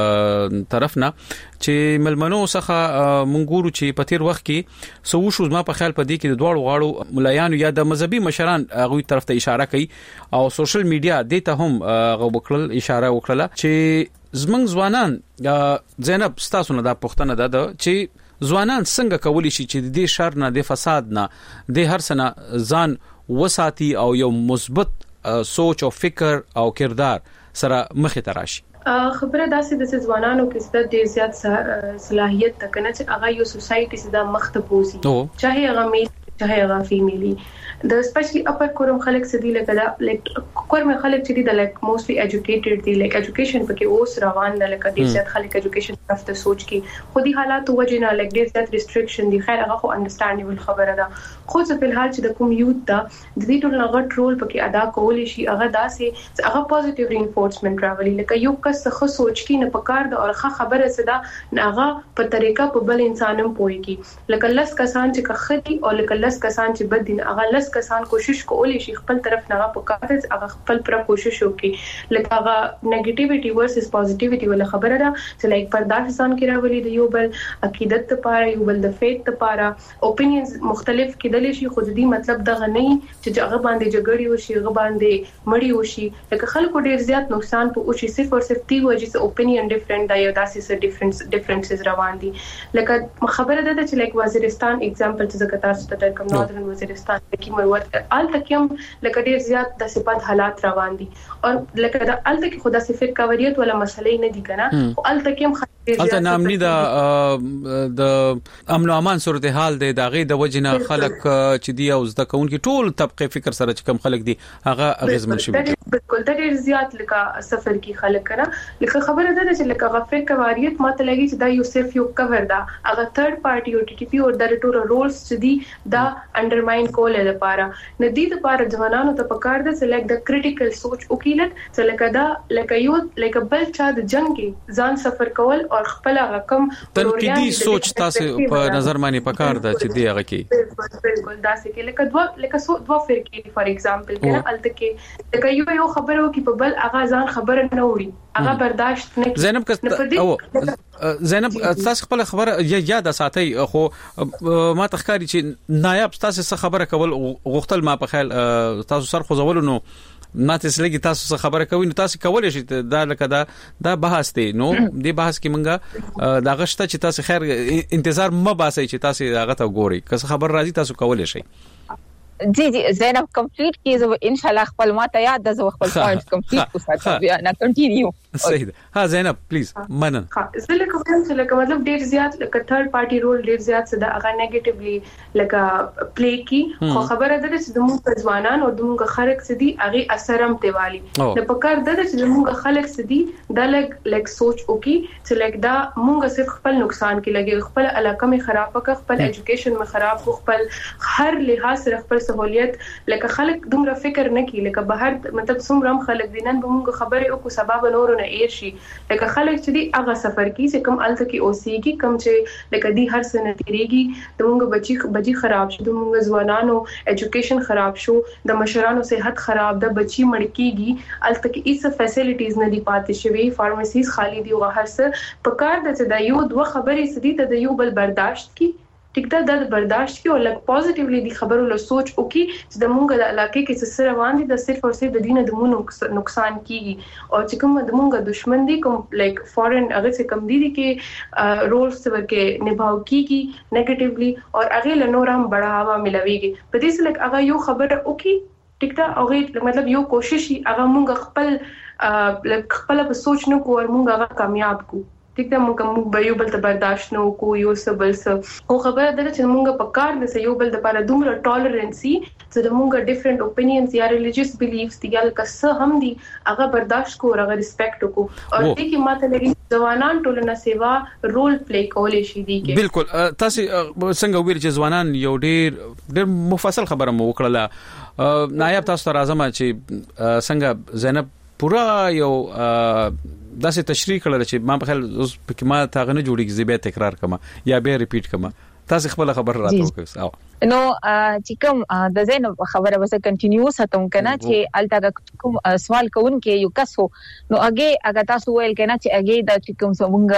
طرف نه چې ملمنو څخه مونږ چې په تیر وخت کې سو شو ما په خیال پدې کې د دوړو غاړو ملایانو یا د مذهبي مشران هغه طرف ته اشاره کوي او سوشل میډیا د ته هم غوښکل اشاره وکړه چې زمنګ ځوانان زینب تاسو نه د پښتنه ده چې ځوانان څنګه کولی شي چې د دې شر نه د فساد نه د هر سنه ځان وساتي او یو مثبت سوچ او فکر او کردار سره مخې ته راشي. خبره داسې د ځوانانو کې ستاسو ډیر زیات صلاحیت تکنه چې هغه یو سوسايټي سره مخته پوسی چاهي هغه میل چاهي هغه فیمیلی د سپیشلی اپر کورم خلک سدي لکه دا لایک کورم خلک چې دي د لایک موستلی ایجوکیټډ دي لایک ایجوکیشن پکې اوس روان ده لکه ډیر زیات خلک ایجوکیشن طرف ته سوچ کی خودي حالات وجه نه لایک ډیر زیات ریستریکشن دي خیر هغه خو انډرستانډیبل خبره ده خو څه په حال چې د کوم یوت دا د دې ټول نغټ رول پکې ادا کولی شي هغه داسې هغه پوزټیو رینفورسمنت راولي لکه یو کس څه سوچ کی نه پکار ده او ښه خبره سدا هغه په طریقه په بل انسانم پويږي لکه لس کسان چې خدي او لکه لس کسان چې بد دي هغه لس کسان کوشش کولی شي خپل طرف نه پکار هغه خپل پر کوشش وکړي لکه هغه نیگیټیویټي ورسس پوزټیویټي ولا خبره ده چې لایک پرداش ځان کې راولي د یو بل عقیدت لپاره یو بل د فیت لپاره اوپینینز مختلف کېدل شي خو دې مطلب دغه نه چې هغه باندې جګړې وشي هغه باندې مړی وشي لکه خلکو ډیر زیات نقصان په اوشي صرف او صرف دی وجه چې اوپینین ډیفرنٹ دی او داسې څه ډیفرنس ډیفرنسز روان دي لکه خبره ده چې لایک وزیرستان اگزامپل چې زکه تاسو ته لکه ناردرن وزیرستان کې مروت ال تکم لکه ډیر زیات د صفات حالات روان دي او لکه د ال تک خدا صفر کاوریت ولا مسلې نه دي کنه او ال تکم البته نامني د د امن او امان صورتحال د دغه د وجنه خلک چې دی او زده کوونکي ټول طبقه فکر سره چې کم خلک دي هغه اغیزمن شي بالکل د ډیر زیات لکه سفر کې خلک کنه لکه خبره ده چې لکه غفر کواریت ماته لګي چې دا یو صرف یو کور دا هغه تھرد پارټي او ټي ټي پی او د ټول رولز چې دي دا انډرماین کول لپاره ندی د لپاره ځوانانو ته پکار ده چې لکه د کریټیکل سوچ وکیلت چې لکه دا لکه یو لکه بل چا د جنگ کې ځان سفر کول او خپل رقم تنقیدی سوچ تاسو په نظر باندې پکار ده چې دی هغه کې بالکل بالکل دا څه کې لکه دوا لکه سو دوا فرقې فار ایگزامپل کنه الته کې لکه یو یو خبرو کې په بل هغه ځان خبره نه وړي هغه برداشت نه زینب او زینب تاسو خپل خبره یاد ساتي خو ما تخکاری چې نایب تاسو څه خبره کول غوښتل ما په خیال تاسو سر خوځول نو ما تاسو لګي تاسو څه خبره کوي نو تاسو کولای شئ دا لکه دا دا بحث دی نو دې بحث کې مونږه دا غشته چې تاسو خیر انتظار م باسي چې تاسو هغه ته ګوري که خبر راځي تاسو کولای شئ جی جی زینب کمپلیټ کیږي ان شاء الله خپل ماته یاد د زو خپل پوینټ کمپلیټ کو ساتو بیا نه کنټینیو صحیح ده ها زینب پلیز منن ها زله کوم چې لکه مطلب ډیر زیات لکه تھرد پارټي رول ډیر زیات څه د هغه نیگیټیولی لکه پلی کی خو خبره ده چې د موږ ځوانان او د موږ خلک څه دي هغه اثر هم دیوالي د پکار ده چې د موږ خلک څه دي د لګ لګ سوچ وکي چې لګ دا موږ صرف خپل نقصان کې لګي خپل علاقه می خراب کړ خپل ایجوکیشن می خراب کو خپل هر لحاظ سره خپل سہولیت لکه خلک دومره فکر نه کوي لکه بهر مطلب څومره هم خلک دینن به موږ خبرې او کو سبب نور نه ایر شي لکه خلک چې دی هغه سفر کی چې کم الته کې اوسېږي کم چې لکه دی هر سنه تیریږي د موږ بچي بچي خراب شو د موږ ځوانانو ایجوکیشن خراب شو د مشرانو صحت خراب د بچي مړ کیږي الته کې هیڅ فیسیلیټیز نه دی پاتې شوی فارماسیز خالی دی او هر څه په کار د چې د یو دوه خبرې سدي د یو بل برداشت کی ټیک دا د برداشت کی او لک پوزټیولی دی خبرو له سوچ وکي چې د مونږ د علاقې کې څه روان دي د صرف او صرف د دینه د مونږ نقصان کیږي او چې کوم د مونږ دشمن دي کوم لایک فورن هغه څه کم دي کې رولز ورکه نباو کیږي نیگیټیولی او هغه له نور هم بڑھاوا ملويږي په دې سره لک هغه یو خبره وکي ټیک دا هغه مطلب یو کوشش هغه مونږ خپل لک خپل په سوچ نه کو او مونږ هغه کامیاب کو ټیک دا موږ موږ به یو بل ته برداشت نه وکړو یو څه بل څه او خبره ده چې موږ په کار د یو بل لپاره دومره ټالرنسي چې د موږ ډیفرنٹ اوپینینز یا ریلیجیس بیلیفز دي یا کس هم دي هغه برداشت کو هغه ریسپیکټ کو او دې کې ماته لګي ځوانان ټولنه سیوا رول پلی کولای شي دي بالکل تاسو څنګه ویل چې ځوانان یو ډیر ډیر مفصل خبره مو وکړه نایب تاسو ته راځم چې څنګه زینب پورا یو داسې تشریح کړل چې ما په خیال اوس پکې ما تاغه نه جوړیږي زی به تکرار کما یا به ریپیټ کما تاسو خپل خبر راته وکړئ او نو چې کوم د زینب خبره وسه کنټینیو ساتم کنه چې الته کوم سوال کوون کې یو کسو نو اگې اګه تاسو ویل کنه چې اگې د کوم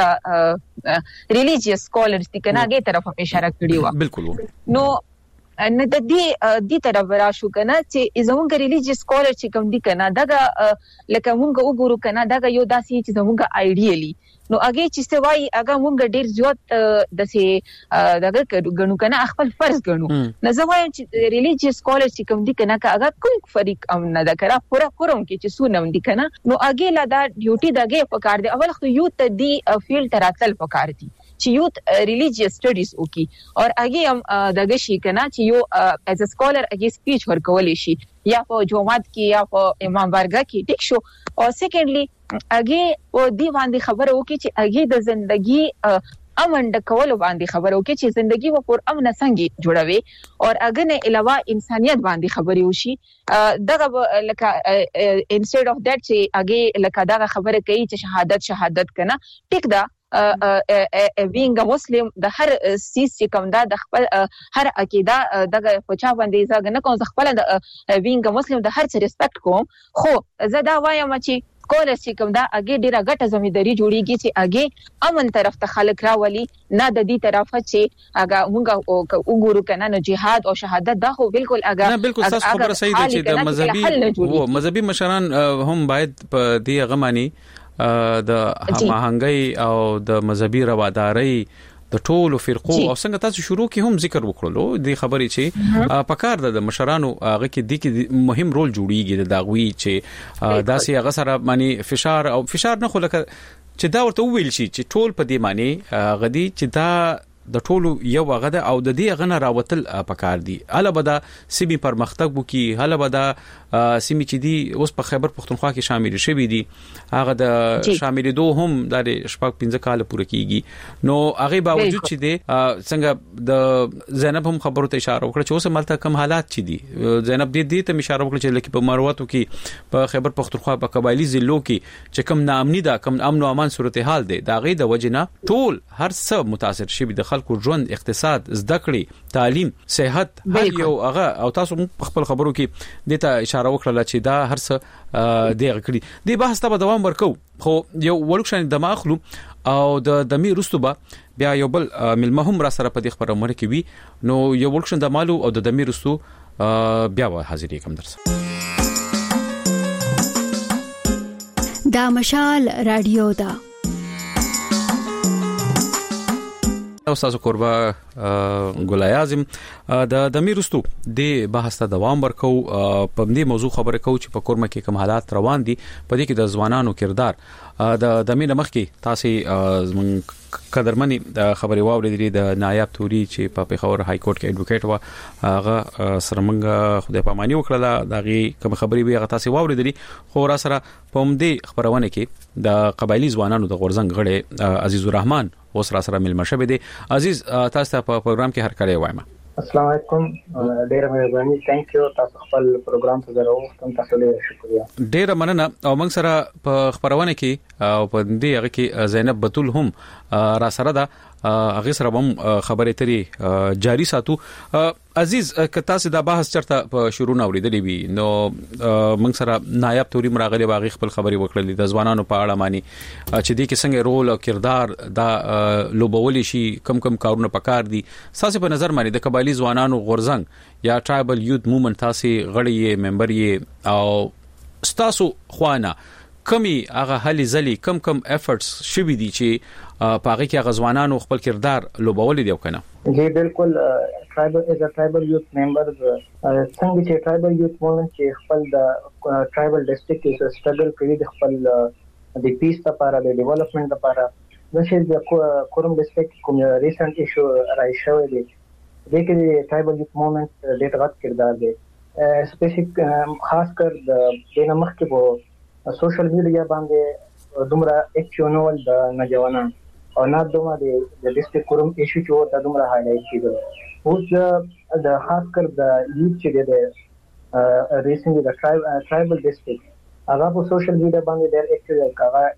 څنګه ریلیجیس سکولرز دي کنه اگې طرف اشاره کړی و بالکل نو نه د دې د طرف راشو کنه چې زموږ ریلیجیس سکولر چې کوم دي کنه دغه لکه موږ وګورو کنه دغه یو داسې چې زموږ آیډیالي نو هغه چې سوای هغه موږ ډیر زیات د سي دغه غنو کنه خپل فرض غنو نه زموږ چې ریلیجیس سکولر چې کوم دي کنه هغه کوم فریق ام نه دا کرا پورا کوم کې چې سونم دي کنه نو هغه لا دا ډیوټي دغه پکار دی اول خو یو ته دی فیلډ تراتل پکار دی چې یو ریلیجیس سټډیز وکي او هغه هم دغه شي کنه چې یو ایز ا سکولر هغه سپیچ ورکول شي یا په جمعات کې یا په امام بارګه کې ټیک شو او سیکنډلی هغه او دی باندې خبره وکي چې هغه د ژوندۍ امن د کول باندې خبره وکي چې ژوندۍ و پر امن څنګه جوړوي او هغه نه علاوه انسانيت باندې خبري وشي دغه لکه انسټډ اف دیٹ چې هغه لکه دغه خبره کوي چې شهادت شهادت کنه ټیک دا being a Muslim د هر سیس چې کوم دا د خپل هر عقیده دغه پچا باندې ځګ نه کوم خپل د being a Muslim د هر څه ریسپیکټ کوم خو زه دا وایم چې کول چې کوم دا اگې ډیره غټه زمینداری جوړیږي چې اگې امن طرف ته خلک راولي نه د دې طرف چې هغه موږ وګورو کنه نو جهاد او شهادت دا خو بالکل هغه نه بالکل تاسو خبره صحیح ده چې د مذهبي او مذهبي مشران هم باید په دې غمانی د هماهنګي او د مذهبي رواداري د ټولو فرقو او څنګه تاسو شروع کې هم ذکر وکړلو د خبرې چې پکار د مشرانو هغه کې د کې مهم رول جوړیږي د داغوي چې داسې هغه سره معنی فشار او فشار نه خو لکه چې دا ورته ویل شي چې ټول په دې معنی غدي چې دا د ټولو یو غده او د دې غنه راوتل پکار دي اله بدا سیمه پرمختګ وکي هله بدا سیمه چې دي اوس په خیبر پختونخوا کې شامل شوي دي هغه د شامل دو هم د شپږ پنځه کال پوره کیږي نو هغه باوجود چې دي څنګه د زینب هم خبرو ته اشاره وکړه چې اوس ملته کم حالات چي دي زینب دې دې ته اشاره وکړه چې لکه په مروتو کې په خیبر پختونخوا په قبایلی ضلعو کې چې کم ناامني ده کم امن او امان صورتحال دي دا غي د وجنه ټول هر څه متاثر شي د خلکو ژوند اقتصاد زده کړې تعلیم صحت هر یو هغه او تاسو خپل خبرو کې د ته اشاره وکړه چې دا هر څه دی غکړي د بحث ته دوام ورکو خو یو ورکشن د ماخلو او د دمي رستوبه بیا یو بل ملمهم را سره په دې خبره مر کې وی نو یو ورکشن د مالو او د دمي رستو بیا و حاضرې کوم درس دا مشال رادیو دا استاد قربا ګل اعظم د دمیرستو د بحث ته دوام ورکو په دې موضوع خبره کو چې په کورمه کې کوم حالات روان دي په دې کې د ځوانانو کردار د دمینه مخ کې تاسو قدرمنی د خبري واورېدلې د نایب توري چې په پیښور های کورټ کې ایډوکیټ و هغه سرمنګ خدای پاماني وکړه دغه کوم خبري به هغه تاسو واورېدلې خو را سره په دې خبرونه کې د قبایلی ځوانانو د غورزنګ غړي عزیز الرحمن اوس را سره مل مشبه دي عزیز تاسو په پروګرام کې هر کړی وایم السلام علیکم ډیر مهرباني ثانک یو تاسو خپل پروګرام ته زراوختم تاسو له شکریا ډیر مننه او موږ سره په خبرونه کې او په دې هغه کې زینب بتول هم را سره ده هغه سره هم خبرې ترې جاری ساتو عزیز کتا سي دا بحث چرته په شروع نه اوریدلې وي نو موږ سره نایب توري مراغلي باغی خپل خبري وکړلې د ځوانانو په اړه مانی چې دې کې څنګه رول او کردار دا لوبول شي کم کم کارونه پکار دي ساسي په نظر مانی د قبایلی ځوانانو غورزنګ یا ټرایبل یوت موومنت تاسو غړي ممبر یې او ستاسو خوانه کمی هغه هلي زلي کم کم افورټس شوي دي چې پاغه کې غزوانانو خپل کردار لوبول دي کنه جی بالکل ټرایبل از ا ټرایبل یوت ممبر څنګه چې ټرایبل یوت موومنت چې خپل د ټرایبل ډیسټریکټ کې سټرګل کوي د خپل د پیس لپاره د ډیولپمنٹ لپاره د شي د کورم ډیسټریکټ کوم ریسنت ایشو راځي شوی دی د کې ټرایبل یوت موومنت د غټ کردار دی سپیسیفیک خاص کر د دینه مخ کې وو سوشل میډیا باندې دومره اکچونول د نوجوانان او نه دومره د ډیسټریکټ کوم ایشو چې وو دومره هایلایټ کیږي اوس د خاص کر د یوت چې د ریسنټلی د ټرایبل ډیسټریکټ هغه په سوشل میډیا باندې ډېر اکټیو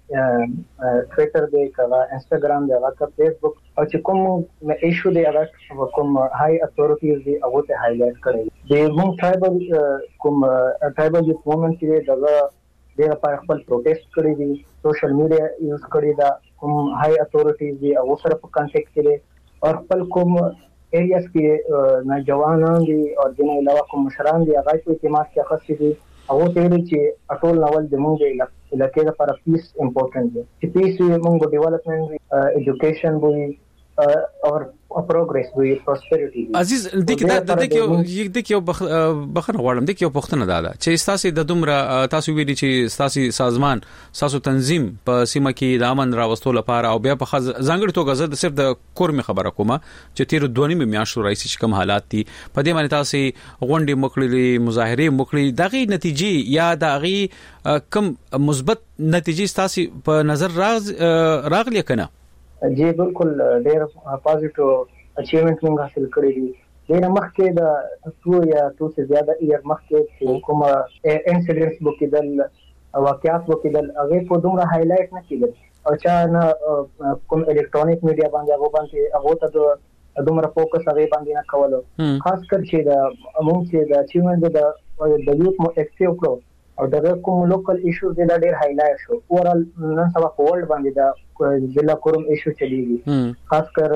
کاغه ټویټر دی کاغه انستګرام دی هغه فیسبوک او چې کوم ایشو دی هغه کوم هاي اتورټیز دی هغه ته هایلایټ کړي د موږ ټرایبل کوم ټرایبل یوت موومنت کې دغه د خپل پروټیسټ کړی دي سوشل میډیا یوز کړی دا کوم هاي اتورټیز دي او سره په کانټیکټ کې او خپل کوم ایریاز کې نوجوانان دي او د نه علاوه کوم مشران دي هغه په اعتماد کې خاص دي او ته دې چې اټول ناول د مونږ علاقې لپاره پیس امپورټنت دی چې پیس مونږ ډیولپمنٹ ایجوکیشن وي اور پروګرس وي پروسپریټي عزیز د کې د کې د کې بخنه غواړم د کې پښتنه داله چې تاسو د دومره تاسو ویلي چې تاسو سازمان تاسو تنظیم په سیمه کې د امن راوستلو لپاره او بیا په ځانګړي توګه زه صرف د کورمه خبره کوم چې تیر دوه نیمه میاشتو راځي چې کوم حالات دي په دې باندې تاسو غونډې مکړلې مظاهره مکړلې دغه نتیجې یا دغه کم مثبت نتیجې تاسو په نظر راغلي کنه جی بالکل ډېر پازیټیو اچیومنټ موږ حاصل کړی دي ډېر مخکې د ټو یا ټو څخه زیاده ایئر مخکې کوم انسیډنټس وکیدل واقعات وکیدل هغه په دومره هایلایټ نه کیدل او چا نه کوم الکترونیک میډیا باندې هغه باندې هغه ته دومره فوکس هغه باندې نه کولو خاص کر چې د موږ چې د اچیومنټ د د یوت مو اکټیو کړو او دغه کوم لوکل ایشوز د ډېر هایلایټ شو اورال نن سبا په ورلد باندې د ضلع کوم ایشو چلیږي خاص کر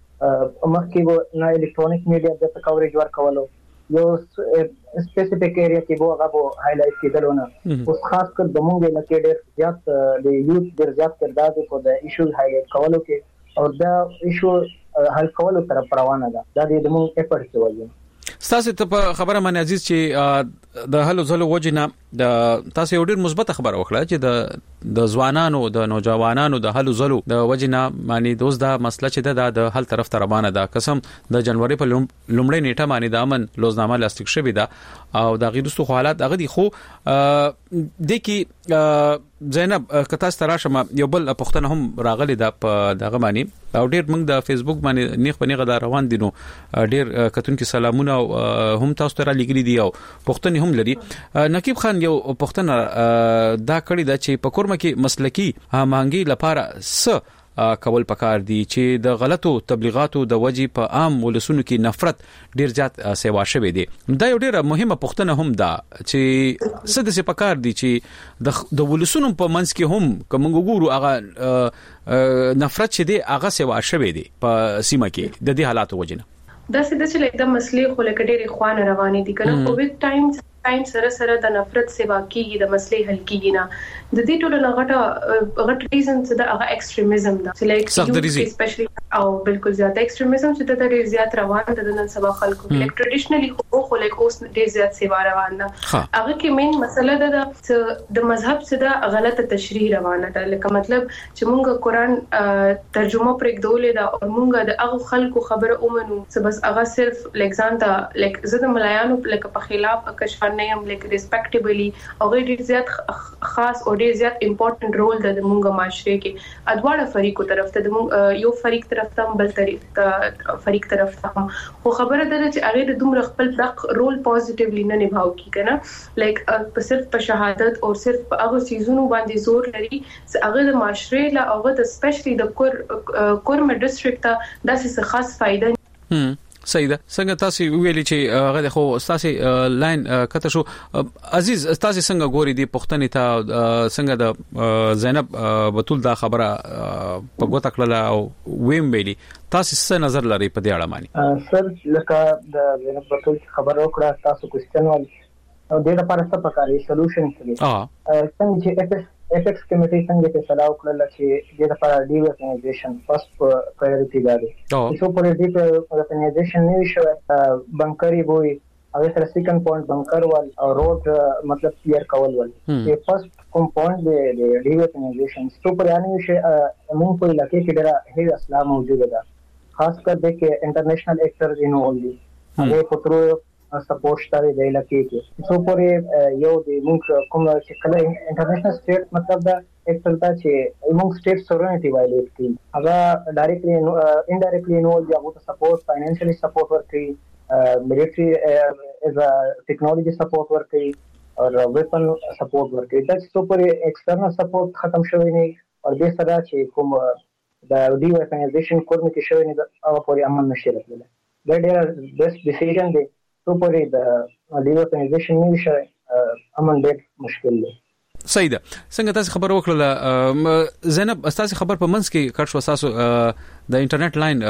مخکې وو نه الکترونیک میډیا د کورېج ورکولو یو سپیسیفیک ایریا کې وو هغه هایلایټ کېدلونه اوس خاص کر د مونږ نه کې ډېر زیات د یوت ډېر زیات کردار په د ایشو هایلایټ کولو کې او دا ایشو حل کولو طرف روانه ده. دا د موږ افورت کوي. تاسو ته په خبره باندې عزیز چې د هلو زلو وجنه د تاسو یو ډیر مثبت خبره وکړه چې د د ځوانانو د نوجوانانو د هلو زلو د وجنه معنی دوز دا مسله چې د حل طرف ته روانه ده. قسم د جنوري په لومړۍ نیټه باندې د امن لوزنامه لاستیک شوې ده او د غیدستو حالات هغه دي خو د کی زینب کتا ستراشمه یو بل پښتنه هم راغلي ده په دغه باندې او ډیر موږ د فیسبوک باندې نیغ په نیغه دا روان دي نو ډیر کتون کې سلامونه هم تاسو ته را لګري دي او پښتني هم لري. نقیب خان یو پښتنه دا کړی دا چې په کورمه کې مسلکی همانګي لپاره س کول پکار دي چې د غلطو تبلیغاتو د وجې په عام ولسونو کې نفرت ډیر زیات سیوا شوی دی. دا یو ډیره مهمه پوښتنه هم ده چې څه د څه پکار دي چې د ولسونو په منځ کې هم کوم ګورو هغه نفرت چې دی هغه سیوا شوی دی په سیمه کې د دې حالاتو وجنه. دا څه د څه لکه مسلې خو لکه ډېری خوانه روانې دي کنه کووډ ټایم ټایم سره سره د نفرت سیوا کیږي د مسلې حل کیږي نه د دې ټولو غټه غټ ریزن څه د هغه ایکستریمزم دا چې لایک اسپیشلی او بالکل زیات ایکستریمزم چې د ډېر زیات روان د نن سبا خلکو لکه ټریډیشنلی خو خو لکه اوس ډېر زیات سیوا روان ده. هغه کې مین مسله ده د مذهب څخه د غلطه تشریح روانه ده. لکه مطلب چې مونږ قرآن ترجمه پرې کولې ده او مونږ د هغه خلکو خبره اومنو چې بس هغه صرف لګزان دا لک زده ملایانو لکه په خلاف کشف نه یم لکه ریسپیکټیبلی او ډېر زیات خاص او ډېر زیات امپورټنت رول د مونږه معاشره کې ادواره فریقو طرف ته یو فریق طرف ته بل طرف ته فریق طرف ته خو خبره ده چې هغه د دومره خپل دغ رول پوزټیولی نه نباو کی کنه لایک په صرف په شهادت او صرف په هغه سيزونو باندې زور لري چې هغه د معاشره لا هغه د سپیشلی د کور کورم ډیسټریکټ ته داسې خاص فائدہ هم سیده څنګه تاسو ویلي چې هغه خو تاسو لاین کته شو عزیز تاسو څنګه ګوري دي پښتني ته څنګه د زینب بتول دا خبره په ګوته کړله او ویم ویلي تاسو څه نظر لري په دې اړه باندې سر لکه د زینب بتول خبره وکړه تاسو کوېسچن ول او د لپاره څه پکاري سولوشن څه اه څنګه چې apex committee څنګه چې سلاو کړل چې د لپاره ډي ویپنایزیشن فرست پرایورټي ده. سو پر دې ویپنایزیشن نه شو بنکري وي هغه سره سیکنډ پوینټ بنکر ول او روډ مطلب کلیر کول ول چې فرست کوم پوینټ د ډي ویپنایزیشن سو پر یعنی چې موږ په علاقې کې ډېر هي اسلام موجود ده خاص کر دې کې انټرنیشنل ایکټرز انوالو دي هغه پترو سپورټ شته د علاقې کې سو پورې یو د موږ کوم چې کله انټرنیشنل سټیټ مطلب دا ایکټر دا چې موږ سټیټ سورنټي وایلیټ کوي هغه ډایرکټلی انډایرکټلی انوالو دي هغه سپورټ فاینانشلی سپورټ ورکړي ملټری از ا ټیکنالوژي سپورټ ورکړي او ویپن سپورټ ورکړي دا سو پورې ایکسټرنل سپورټ ختم شوی نه او د سره چې کوم د ډي ویپنایزیشن کورم کې شوی نه او پورې امن نشي راتللی دا ډېر بیسټ ډیسیژن دی سو پورې د ډي ویپنایزیشن نشي امن ډېر مشکل دی. سیده څنګه تاسو خبر وکړه زینب تاسو خبر په منځ کې کړ شو تاسو د انټرنیټ لاین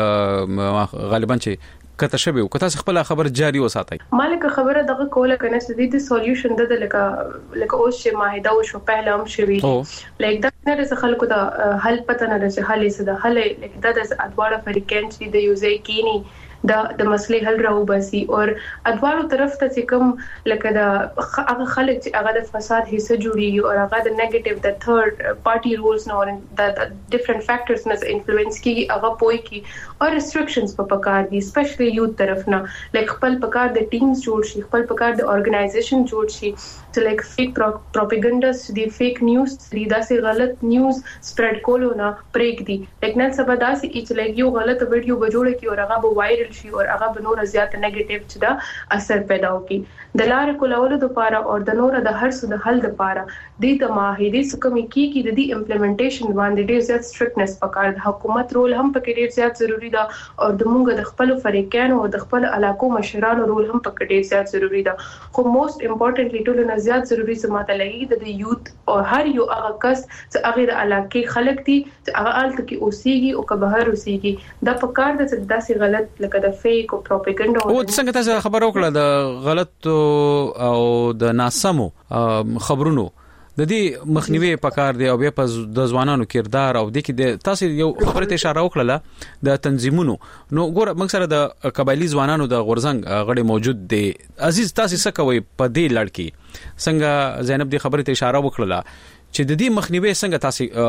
غالبا چې کته شوی او تاسو خپل خبر جاری وساتئ مالک خبره دغه کوله کنه چې د سولوشن د لکه لکه اوس چې ماهده او شو پهله هم شوی لکه دا نه د خلکو د حل پته نه د حل څه د حل لکه د ادواره فریکینټ چې د یوزي کینی دا د مسلې حل راو باسي او ادوارو طرف ته چې کوم لکه دا هغه خلک چې هغه د فساد حصہ جوړي او هغه د نیگیټیو د تھرد پارټي رولز نو د ډیفرنٹ فیکٹرز نه انفلوئنس کیږي هغه پوي کی او ریسټریکشنز په پکار دي سپیشلی یوت طرف نه لکه خپل پکار د ټیمز جوړ شي خپل پکار د اورګنایزیشن جوړ شي چې لکه فیک پروپاګاندا دی فیک نیوز دی داسې غلط نیوز سپریډ کولو نه پریک دي لیکن سبا داسې چې لکه یو غلط ویډیو بجوړه کی او هغه به وایرل شي او هغه به نور زیات نیگیټیو چې دا اثر پیدا کوي د لارې کولولو لپاره او د نور د هر څه د حل لپاره د د معاهدې څخه کومي کیږي د دې امپلیمنټیشن باندې ډیر زیات سټریکټنس پکار د حکومت رول هم پکې ډیر زیات ضروری ده او د مونږ د خپل فریقانو او د خپل علاقو مشرانو رول هم پکې ډیر زیات ضروری ده خو موست امپورټنټلی ټول نه زیات ضروری سماته لګي د یوت او هر یو هغه کس چې هغه د علاقې خلک دي چې هغه الته کې اوسېږي او که بهر اوسېږي دا پکار د داسې غلط لکه د فیک او پروپاګاندا او څنګه تاسو خبر وکړه د غلط او د ناسمو خبرونو د دې مخنیوي پکار دی او بیا په د ځوانانو کردار او د کې د تاسو یو خبره ته اشاره وکړه د تنظیمونو نو ګور موږ سره د قبایلی ځوانانو د غورزنګ غړي موجود دي عزیز تاسو څه کوي په دې لړ کې څنګه زینب دې خبره ته اشاره وکړه چې د دې مخنیوي څنګه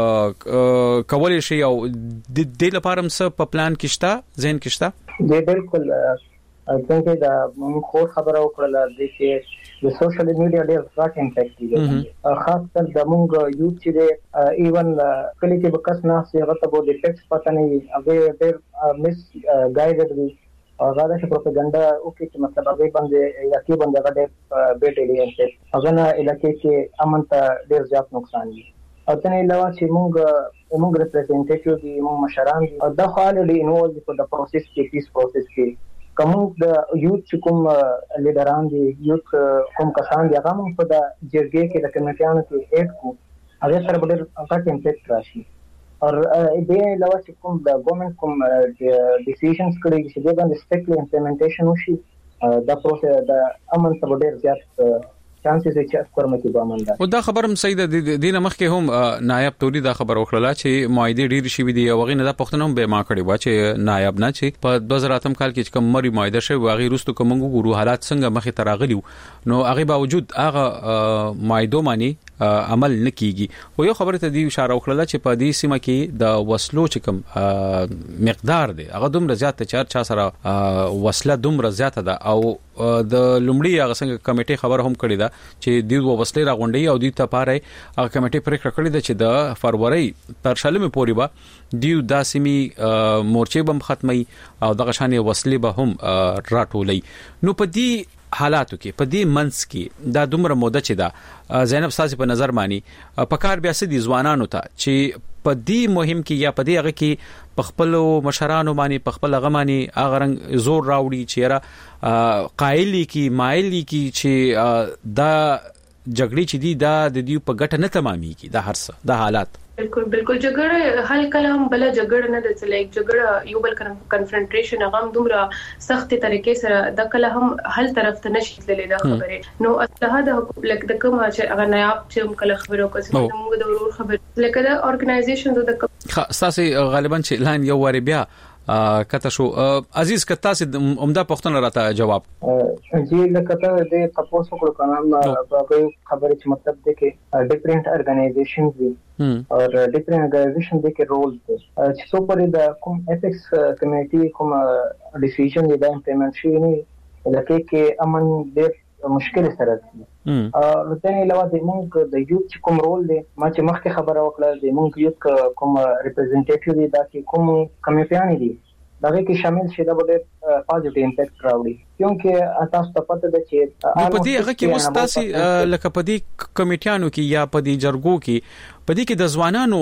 تاسو کولای شي او د دې لپاره څه په پلان کې شته ذهن کې شته دی بالکل څنګه دا موږ خو خبره وکړه د چې د سوشل میډیا ډېر غټ امپیکټ دی خاص کر د موږ یوث چې دی ایون کلی کې بکس نه سي هغه ته به د ټیکس پته نه وي هغه ډېر مس ګایډډ وي او هغه چې پروپاګاندا او کې مطلب هغه باندې علاقې باندې هغه ډېر بیټ دی هغه نه علاقې کې امن ته ډېر زیات نقصان دي او تنه علاوه چې موږ موږ ریپرزینټیټیو دي موږ مشران دي او دا خو الډي انوالډ په د پروسس کې پیس پروسس کې کوم د یوث کوم لیډران دي یوث کوم کسان دي هغه موږ په د جرګې کې د کمیټیانو کې اډ کو هغه سره ډېر غټ امپیکټ راشي او دې علاوه چې کوم د ګورنمنت کوم ډیسیژنز کړي چې د باندې سټریکټلی امپلیمنټیشن وشي دا پروسه د امن ته ډېر زیات چانسز چې کورمتي بامنده او دا خبرم سید د دینه مخکې هم نایب توري دا خبر وکړه چې معاهده ډیر شي وي دی او غینه دا پښتنه هم به ما کړی و چې نایب نه چې په دوه زره اتم کال کې کوم مری معاهده شوی واغی روستو کوم ګورو حالات څنګه مخې تراغلی نو هغه باوجود هغه معاهده مانی عمل نکېږي او یو خبره ته دی اشاره وکړه چې په دې سیمه کې د وسلو چې کوم مقدار دی هغه دومره زیات چار چا سره وسله دومره زیات ده او د لومړی هغه څنګه کمیټه خبر هم کړی دا چې د وسلې راغونډي او د تپاره هغه کمیټه پریکړه کړې ده چې د فروری تر شلمه پورې به دیو داسمي مورچې بم ختمي او دغه شانې وسلې به هم راټولي نو په دې حالاتو کې په دې منس کې دا دومره موده چې دا زینب ساسي په نظر مانی په کار بیا سدي ځوانانو ته چې په دې مهم کې یا په دې هغه کې په خپل مشرانو باندې په خپل غمانی هغه رنګ زور راوړي چې را قایلی کې مایلی کې چې دا جګړې چې دي دا د دې په ګټه نه تمامېږي دا هرڅه د حالات بالکل بالکل جګړه حل کلام بل جګړه نه ده چې لایک جګړه یو بل کنفرنټریشن هغه هم دومره سخت طریقې سره د کله هم حل طرف ته نشي تللی دا خبره نو اصله د لکه د کوم چې هغه نایاب چې کله خبرو کوي موږ د ورور خبر لکه د ارګنایزیشن د خاصه غالبا چې لاین یو وری بیا کته شو عزیز کته سي عمده پښتون راته جواب جی لکه ته د تاسو کو کنه په خبره چې مطلب دی کې ډیفرنٹ ارګنایزیشنز دي او ډیفرنٹ ارګنایزیشن دي کې رول دي چې څو پرې د کوم ایپکس کمیټي کوم ډیسیژن دی دا امپلیمنټ شي نه لکه کې امن ډېر مشکل سره دي او ته علاوه د موږ د یوث کوم رول دی ما چې مخکې خبره وکړه د موږ یوث کوم ریپرزینټیټیو دی دا چې کوم کمیټیان دي دا کې شامل شي دا به پوزټیو امپیکټ راوړي کیونکه تاسو ته پته ده چې په دې هغه کې مستاسي لکه په دې کمیټیانو کې یا په دې جرګو کې په دې کې د ځوانانو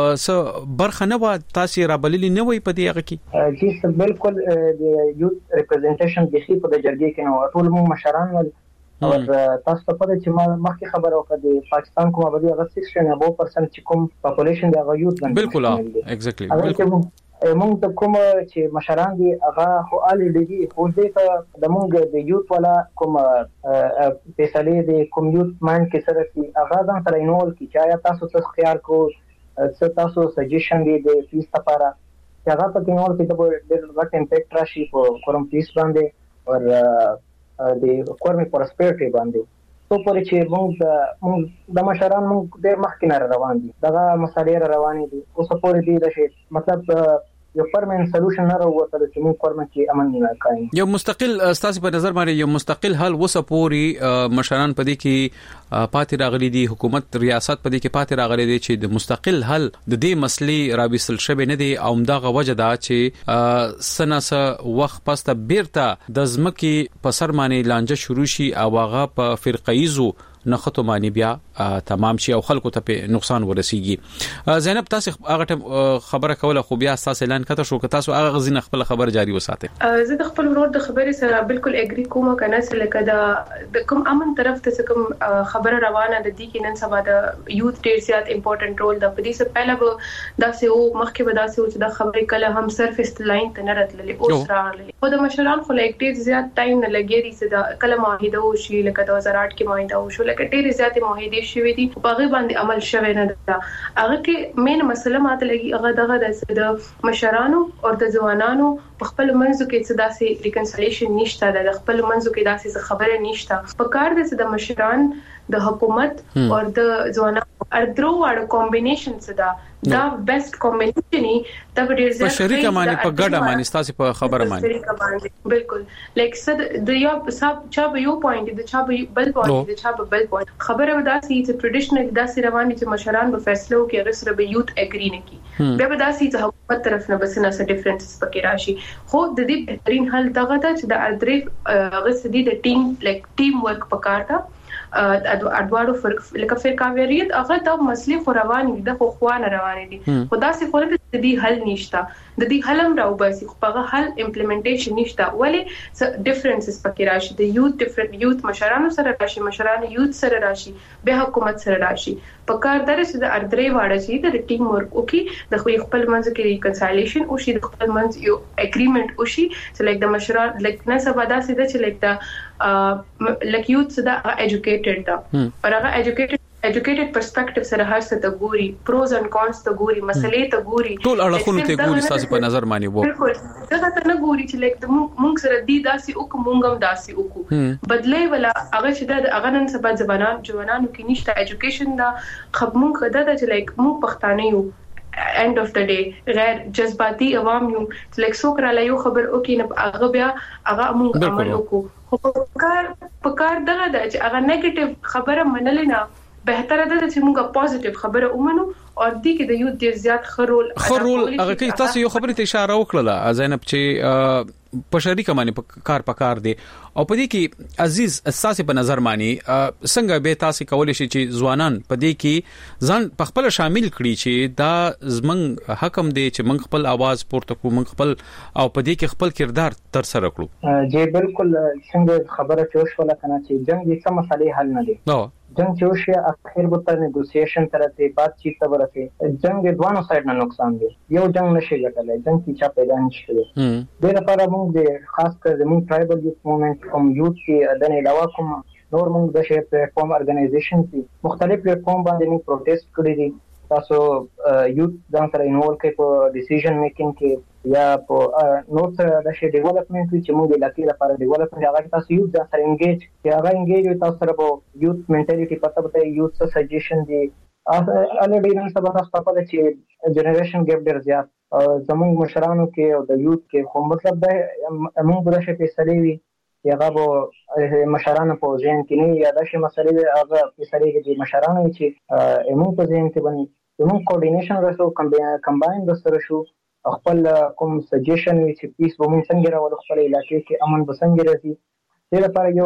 س برخه نه و تاسو را بللی نه وي په دې هغه کې جی بالکل د یوث ریپرزینټیشن د خې په جرګې کې نو ټول مو مشران ول او تاسو ته پته چې ما مخکې خبره وکړه د پاکستان کومه بدی هغه سیکشن ابو پرسنټ چې کوم پاپولیشن دی هغه یوث باندې بالکل ایگزیکټلی بالکل موږ د کوم چې مشران دي هغه خو الډي دي خو دې ته د موږ د یوث والا کوم فیصله دي کوم یوث مایند کې سره سي هغه ځان سره انول کی چې تاسو څه خیال کو څه تاسو سجیشن دي د پیس لپاره چې هغه په انول کې د ډېر امپیکټ راشي په کوم پیس باندې او د کورمي پرسپیریټي باندې تو پرې چې موږ د مشران موږ ډېر مخکې روان دي دا مسالې روانې دي اوس پورې دي د شي مطلب یو پرمننت سولوشن نه راوته چې موږ کورمه کې امن نه کایم یو مستقل استاد په نظر باندې یو مستقل حل وسپوري مشران پدې کې پاتې راغلي دي حکومت ریاست پدې کې پاتې راغلي دي چې د مستقل حل د دې مسلې رابسل شوی نه دي او دغه وجه دا چې سناسه وخت پسته بیرته د زمکي په سر باندې لانجه شروع شي او هغه په فرقایزو نخته معنی بیا تمام شي او خلکو ته نقصان ورسیږي زینب تاسو هغه خبره کوله خو بیا تاسو اعلان کته شو که تاسو هغه غزين خپل خبر جاری وساتئ زه د خپل ورور د خبرې سره بالکل اګری کوم کنه چې لکه دا د کوم امن طرف ته کوم خبره روانه د دې کې نن سبا د یوث ډیر زیات امپورټنت رول د پدې څخه پهله به دا سه او مخکې به دا سه چې د خبرې کله هم سرفیس لاین ته نه راتللې او سره خو د مشران خو لایک ډیر زیات ټایم نه لګیږي چې دا کله معاهده او شي لکه د دوه هزار آټ کې معاهده او شو لکه ډېر زیاتې معاهدې شوې دي په هغه باندې عمل شوی نه ده. هغه کې مین مسله ماته لګي هغه دغه د مشرانو او د ځوانانو په خپل منځو کې څه داسې ریکنسیلیشن نشته، د خپل منځو کې داسې خبره نشته. په کار د د مشران د حکومت او د ځوانانو اردرو واړو کمبینیشن څه ده دا بیسټ کمبینیشن دا ډېر زیات په شریکه باندې په ګډه باندې ستاسو په خبره باندې بالکل لکه څه د یو صاحب چا به یو پوینټ د چا به بل پوینټ د چا به بل پوینټ خبره ودا سي چې ټریډیشنل داسې رواني چې مشران په فیصلو کې هغه سره به یوت اګری نه کی به به داسې چې حکومت طرف نه بس نه څه ډیفرنسز پکې راشي. خو د دې بهترین حل دغه ده چې د اردرې هغه سدي د ټیم لایک ټیم ورک پکارتا اډوارو فرق لکه فرقاویریت هغه د مسلې خو روان دي د خو خوانه روان دي خدا سي خو د دې حل نشته د دې حلم راو باسي خو په حل امپلیمنټیشن نشته ولی ډیفرنسز پکې راشي د یوت ډیفرنٹ یوت مشرانو سره راشي مشرانو یوت سره راشي به حکومت سره راشي په کار درس د اردرې واړه شي د ټیم ورک او کې د خپل منځ کې ریکنسایلیشن او شي د خپل منځ یو اګریمنت او شي چې لکه د مشران لکه نه سبا داسې د چې لکه د لکه یوت صدا ایجوکیټډ دا او هغه ایجوکیټډ ایجوکیټډ پرسپیکټیو سره هر څه ته ګوري پروز اند کونز ته ګوري مسلې ته ګوري ټول اړخونه ته ګوري تاسو په نظر باندې وو بالکل دا ته نه ګوري چې لکه موږ سره دی داسي او کومګم داسي او کو بدلې ولا هغه چې د هغه نن سبا ځوانان ځوانانو کې نشته ایجوکیشن دا خب موږ خدای ته چې لکه موږ پښتانه یو end of the day غیر جذباتي عوام یو چې لکه څوک را لایو خبر او کې نه هغه بیا هغه موږ عمل وکړو خو په کار په کار دغه د چې هغه نیگیټیو خبره منل نه بهتره ده چې موږ پوزټیو خبره ومنو او دې کې د یو ډیر زیات خرول خرول هغه کې تاسو یو خبره ته اشاره وکړه زینب چې په شریکه باندې کار پکار دی او په دې کې عزیز اساسي په نظر باندې څنګه به تاسو کولای شئ چې ځوانان په دې کې ځان په خپل شامل کړي چې دا زمنګ حکم دی چې موږ خپل आवाज پورته کوو موږ خپل او په دې کې خپل کردار تر سره کړو. جی بالکل څنګه خبره چې وشوله کنه چې جنگ هیڅ مسلې حل نه دی جنگ چې وشي اخر به تر نیګوسییشن تر ته بات چیت ته ورته جنگ د دوانو سایډ نه نقصان دی یو جنگ نشي ګټلای جنگ چې چا پیدا نشي د لپاره موږ د خاص کر د موږ ټرایبل یوت موومېنټ کوم یوت کې د نه علاوه کوم نور موږ د شی پلیټ فارم ارګنایزیشن دي مختلف پلیټ فارم باندې موږ پروټیسټ کړی دي تاسو یوت ځان سره انوالو کوي په ډیسیژن میکینګ کې یا په نور سره د شی ډیولپمنٹ چې موږ د علاقې لپاره ډیولپمنٹ هغه تاسو یوت ځان سره انګیج یا هغه انګیج تاسو سره په یوت منټالیټي پته پته یوت څه سجیشن دي الریډي نن سبا تاسو په پته چې جنریشن ګیپ ډیر زیات زموږ مشرانو کې او د یوت کې خو مطلب دا موږ د شی فیصله وی یا غو مشرانو په ځین کې نه یا د شی مسلې هغه فیصله کې مشرانو چې موږ په ځین کې باندې موږ کوارډینیشن رسو کمباین د سره شو خپل کوم سجیشن وی چې پیس به موږ څنګه راول خپل علاقې کې امن به څنګه راځي د لپاره یو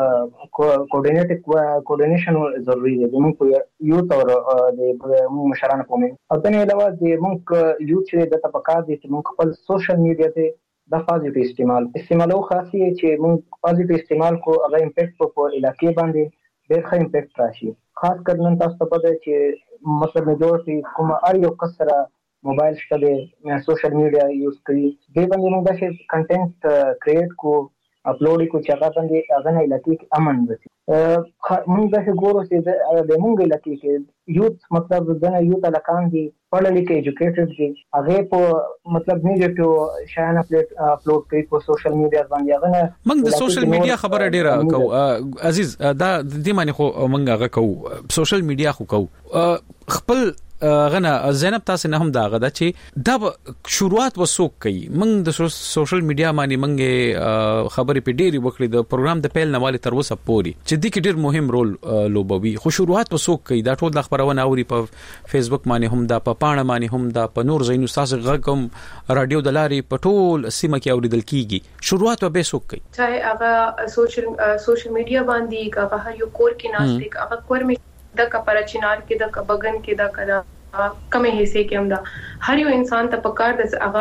کوارډینیټ کوارډینیشن ضروری دی موږ یوت او د مشرانو په من او د نه علاوه د موږ یوت چې د تفکر دي چې موږ خپل سوشل میډیا ته د پازیټیو استعمال استعمالو خاصي چې موږ پازیټیو استعمال کو هغه امپیکټ په علاقې باندې ډېر ښه امپیکټ راشي خاص کر نن تاسو ته پته چې مطلب میجورټي کوم اړ یو کسره موبایل شته د سوشل میډیا یوز کوي د باندې موږ د کنټینټ کریټ کو اپلوډ کو چې هغه باندې هغه نه علاقې کې امن وي موږ د ګورو چې د موږ علاقې کې یوت مطلب د یوت علاقان دي پړل کې ایجوکیټډ دي هغه په مطلب نیگیټیو شایانه پلیټ اپلوډ کوي په سوشل میډیا باندې هغه موږ د سوشل میډیا خبره ډیره کو عزیز دا د معنی خو موږ هغه کو سوشل میډیا خو کو خپل غنه زینب تاسو نه هم دا غدا چې دا شروعات وسوک کوي موږ د سوشل میډیا باندې موږ خبرې په ډېری وکړې د پروګرام د پیل نواله تر اوسه پوري چې د کې ډېر مهم رول لوبوي خو شروعات وسوک کوي دا ټول د خبرونه اوري په فیسبوک باندې هم دا په پاڼه باندې هم دا په نور زینو تاسو غږم رادیو د لاري په ټول سیمه کې اوریدل کیږي شروعات به وسوک کوي چاهي هغه سوشل سوشل میډیا باندې هغه هر یو کور کې ناشته هغه کور می د کپاره چینار کې د کبغن کې د کړه کمه حصے کې هم دا هر یو انسان ته پکار د هغه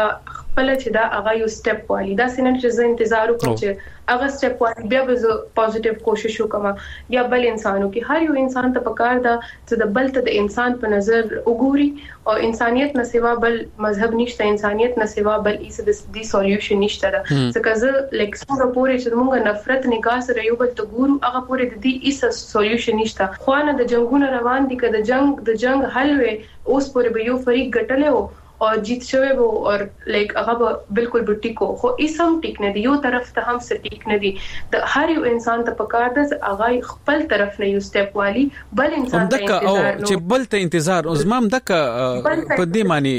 خپل چې دا هغه یو سټپ والی دا سینه چې زه انتظار وکم چې هغه سټپ والی بیا به زه پوزټیو کوشش وکم یا بل انسانو کې هر یو انسان ته پکار دا چې د بل ته د انسان په نظر وګوري او انسانيت نه سوا بل مذهب نشته انسانيت نه سوا بل هیڅ د دې سولوشن نشته دا ځکه زه لیک څنګه پورې چې موږ نفرت نگاه سره یو بل ته ګورو هغه پورې د دې هیڅ سولوشن نشته خو نه د جنگونو روان دي که د جنگ د جنگ حل وي اوس پورې به یو فریق ګټلې وو او جیت شوی وو او لایک هغه بالکل به ټیکو خو ایسم ټیک نه دی یو طرف ته هم څه ټیک نه دی د هر یو انسان ته پکار ده هغه خپل طرف نه یو سټپ والی بل انسان ته انتظار او چې بل ته انتظار او زمام دک په دې معنی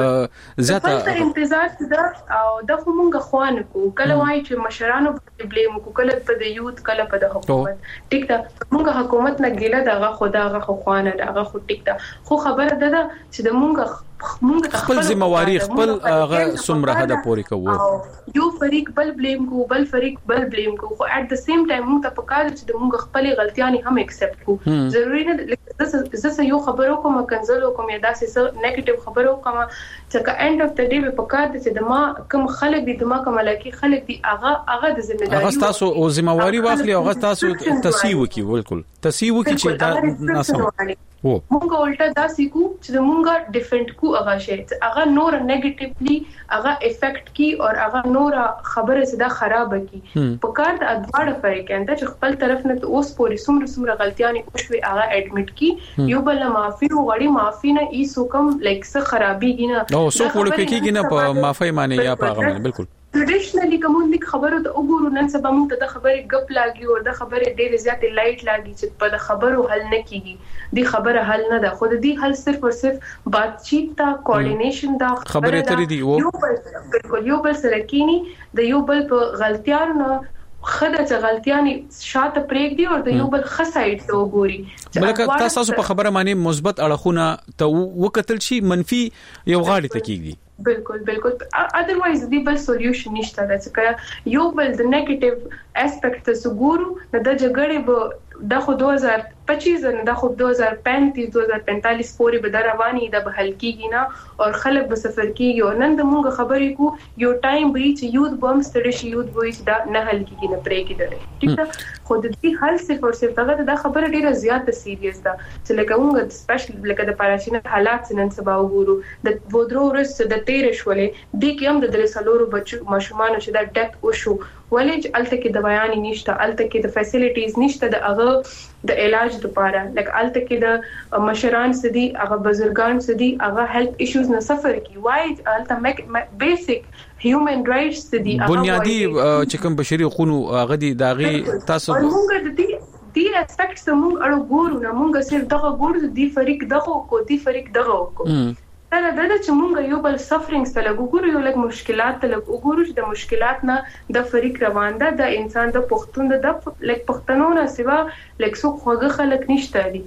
زیاته بل انتظار ده او د کومه خوان کو کله وای چې مشرانو په بلیم کو کله په د یوت کله په د حکومت ټیک ده موږ حکومت نه ګیله دغه خدا هغه خوانه دغه خو ټیک ده خو خبره ده چې د موږ خپل ذمہواری خپل هغه سمره هدا پوری کوو یو فریق بل بلیم کو بل فریق بل بلیم کو خو اټ د سیم ټایم موږ ته پکاره چې د موږ خپل غلطیاں هم ایکسپټ کو ضروری نه زه یو خبرو کوم کنزلو کوم یا داسې نیگیټیو خبرو کوم چې انډ اف د ډے په پکاره چې د ما کوم خلک دي د ما کوم لکه خلک دي هغه هغه د ذمہداري هغه تاسو او ذمہواری واخلي هغه تاسو تسیو کی بالکل تسیو کی چې دا ناسم و مونږ ولټه دا سیکو چې مونږه ډیفرنٹ کو هغه شی هغه نور نیگیټیولی هغه افیکټ کی او هغه نور خبره زده خراب کی په کار د ادوار فرق انده چې خپل طرف نه اوس پوری سمره سمره غلطیاں او شوي هغه اډمیټ کی یو بل معافي او غړي معافي نه ای سو کم لایک څه خرابي کینه نو سو کول کېږي نه په معافي معنی یا په هغه بالکل ټریډیشنلی کوم لیک خبرو ته وګورو نن سبا موږ ته د خبرې غپ لاګي او د خبرې ډېر زیات لایټ لاګي چې په خبرو حل نه کیږي دی خبره حل نه ده خود دی حل صرف او صرف بات چیت تا کوارډینیشن دا خبره ترې دی یو بالکل یو بل سره کینی د یو بل په غلطیانو خدای چې غلطیانې شاته پرېږ دی او د یو بل خسایټ ته وګوري بلکې تاسو په خبره معنی مثبت اړخونه ته وکتل شي منفي یو غاړي ته کیږي بالکل بالکل اذروایز دی بل سولوشن نشته دا چې یو بل د نیگیټیو اسپیکټ ته وګورو نه د جګړې به د خو دو هزار پچیس نه د خو دو هزار پینتیس دو هزار پینتالیس پورې به رواني د به حل کیږي نه او خلک به سفر کیږي او نن د مونږ خبرې کو یو ټایم به چې یوت بم ستړي شي یوت به دا نه حل کیږي نه پرې کیږي ٹھیک ده خو د دې حل صرف او صرف هغه د خبره ډیره زیاته سیریس ده چې لکه مونږ سپیشل لکه د پاراشین حالات نن سبا وګورو د ودرو ورس د تیر شولې د کیم د درسلورو بچو ماشومان چې دا ډیت او شو ولې الته کې دوايان نشته الته کې د فیسیلیټیز نشته د هغه د علاج لپاره لکه الته کې د مشران سدي هغه بزرګان سدي هغه هیلث ایشوز نه سفر کی وای الته بیسیک هیومن رائټس سدي بنیادی چې کوم بشري حقوقو هغه دي داغي تاسو موږ د دې دې اسپیکټس موږ اړه ګورو نه موږ صرف دغه ګورو دی فریق دغه کو دی فریق دغه کو دا د د چې مونږ یو بل سفرینګ ته لګو یو لږ مشکلات ته لګو ګورو چې د مشکلات نه د فریق روان ده د انسان د پښتون د لږ پښتنو نه سوا لږ څو خوږه خلک نشته دي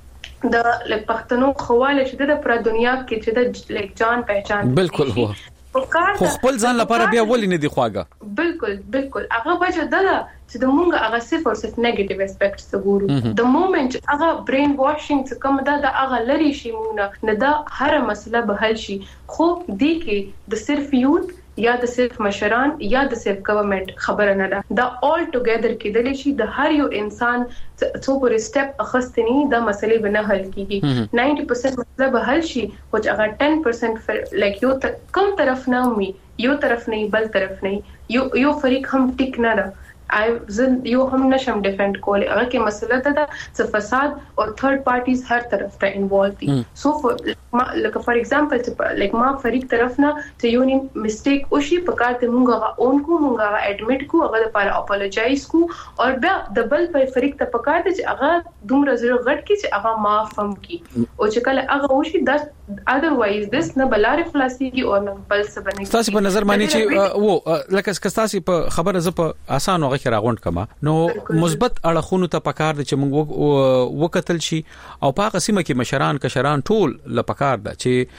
د لږ پښتنو خواله چې د پر دنیا کې چې د لږ جان پہچان بالکل هو خو خپل ځان لپاره بیا ولې نه دی خواږه بالکل بالکل هغه بچ دله چې د مونږ هغه صرف او صرف نیگیټیو اسپیکټس ته ګورو د مومنت هغه برین واشینګ چې کوم دا د هغه لري شي مونږ نه دا هر مسله به حل شي خو دی کې د صرف یوت یا د صرف مشران یا د صرف گورنمنت خبره نه ده دا all together کې د شي د هر یو انسان څو پر سټپ اخستنی د مسلې به نه حل کیږي نائنٹی پرسنٹ مسله به حل شي او چې هغه ټین پرسنٹ لایک یو کوم طرف نه وي یو طرف نه بل طرف نه یو یو فریق هم ټیک نه ده I زن یو هم نشم ډیفند کولای هغه کې مسله ده چې فساد او ثird parties هر طرف ته انوالو دي سو لکه فار ایگزامپل چې لکه ما فریق طرف نه چې یو نیم میسټیک او شي په کار ته مونږه هغه اون کو مونږه هغه اډمیټ کو هغه لپاره اپولوجایز کو او بیا د بل په فریق ته په کار ته چې هغه دومره زړه غټ کی چې هغه معاف هم کی او چې کله هغه وشي د otherwise this نه بلاره خلاصيږي او نه بل څه بنه تاسو په نظر مانی چې وو لکه تاسو په خبره ز په اسانه هغه کې راغونډ کما نو مثبت اړخونو ته پکار دي چې موږ وکتل شي او په هغه سیمه کې مشران کشران ټول ل پکار ده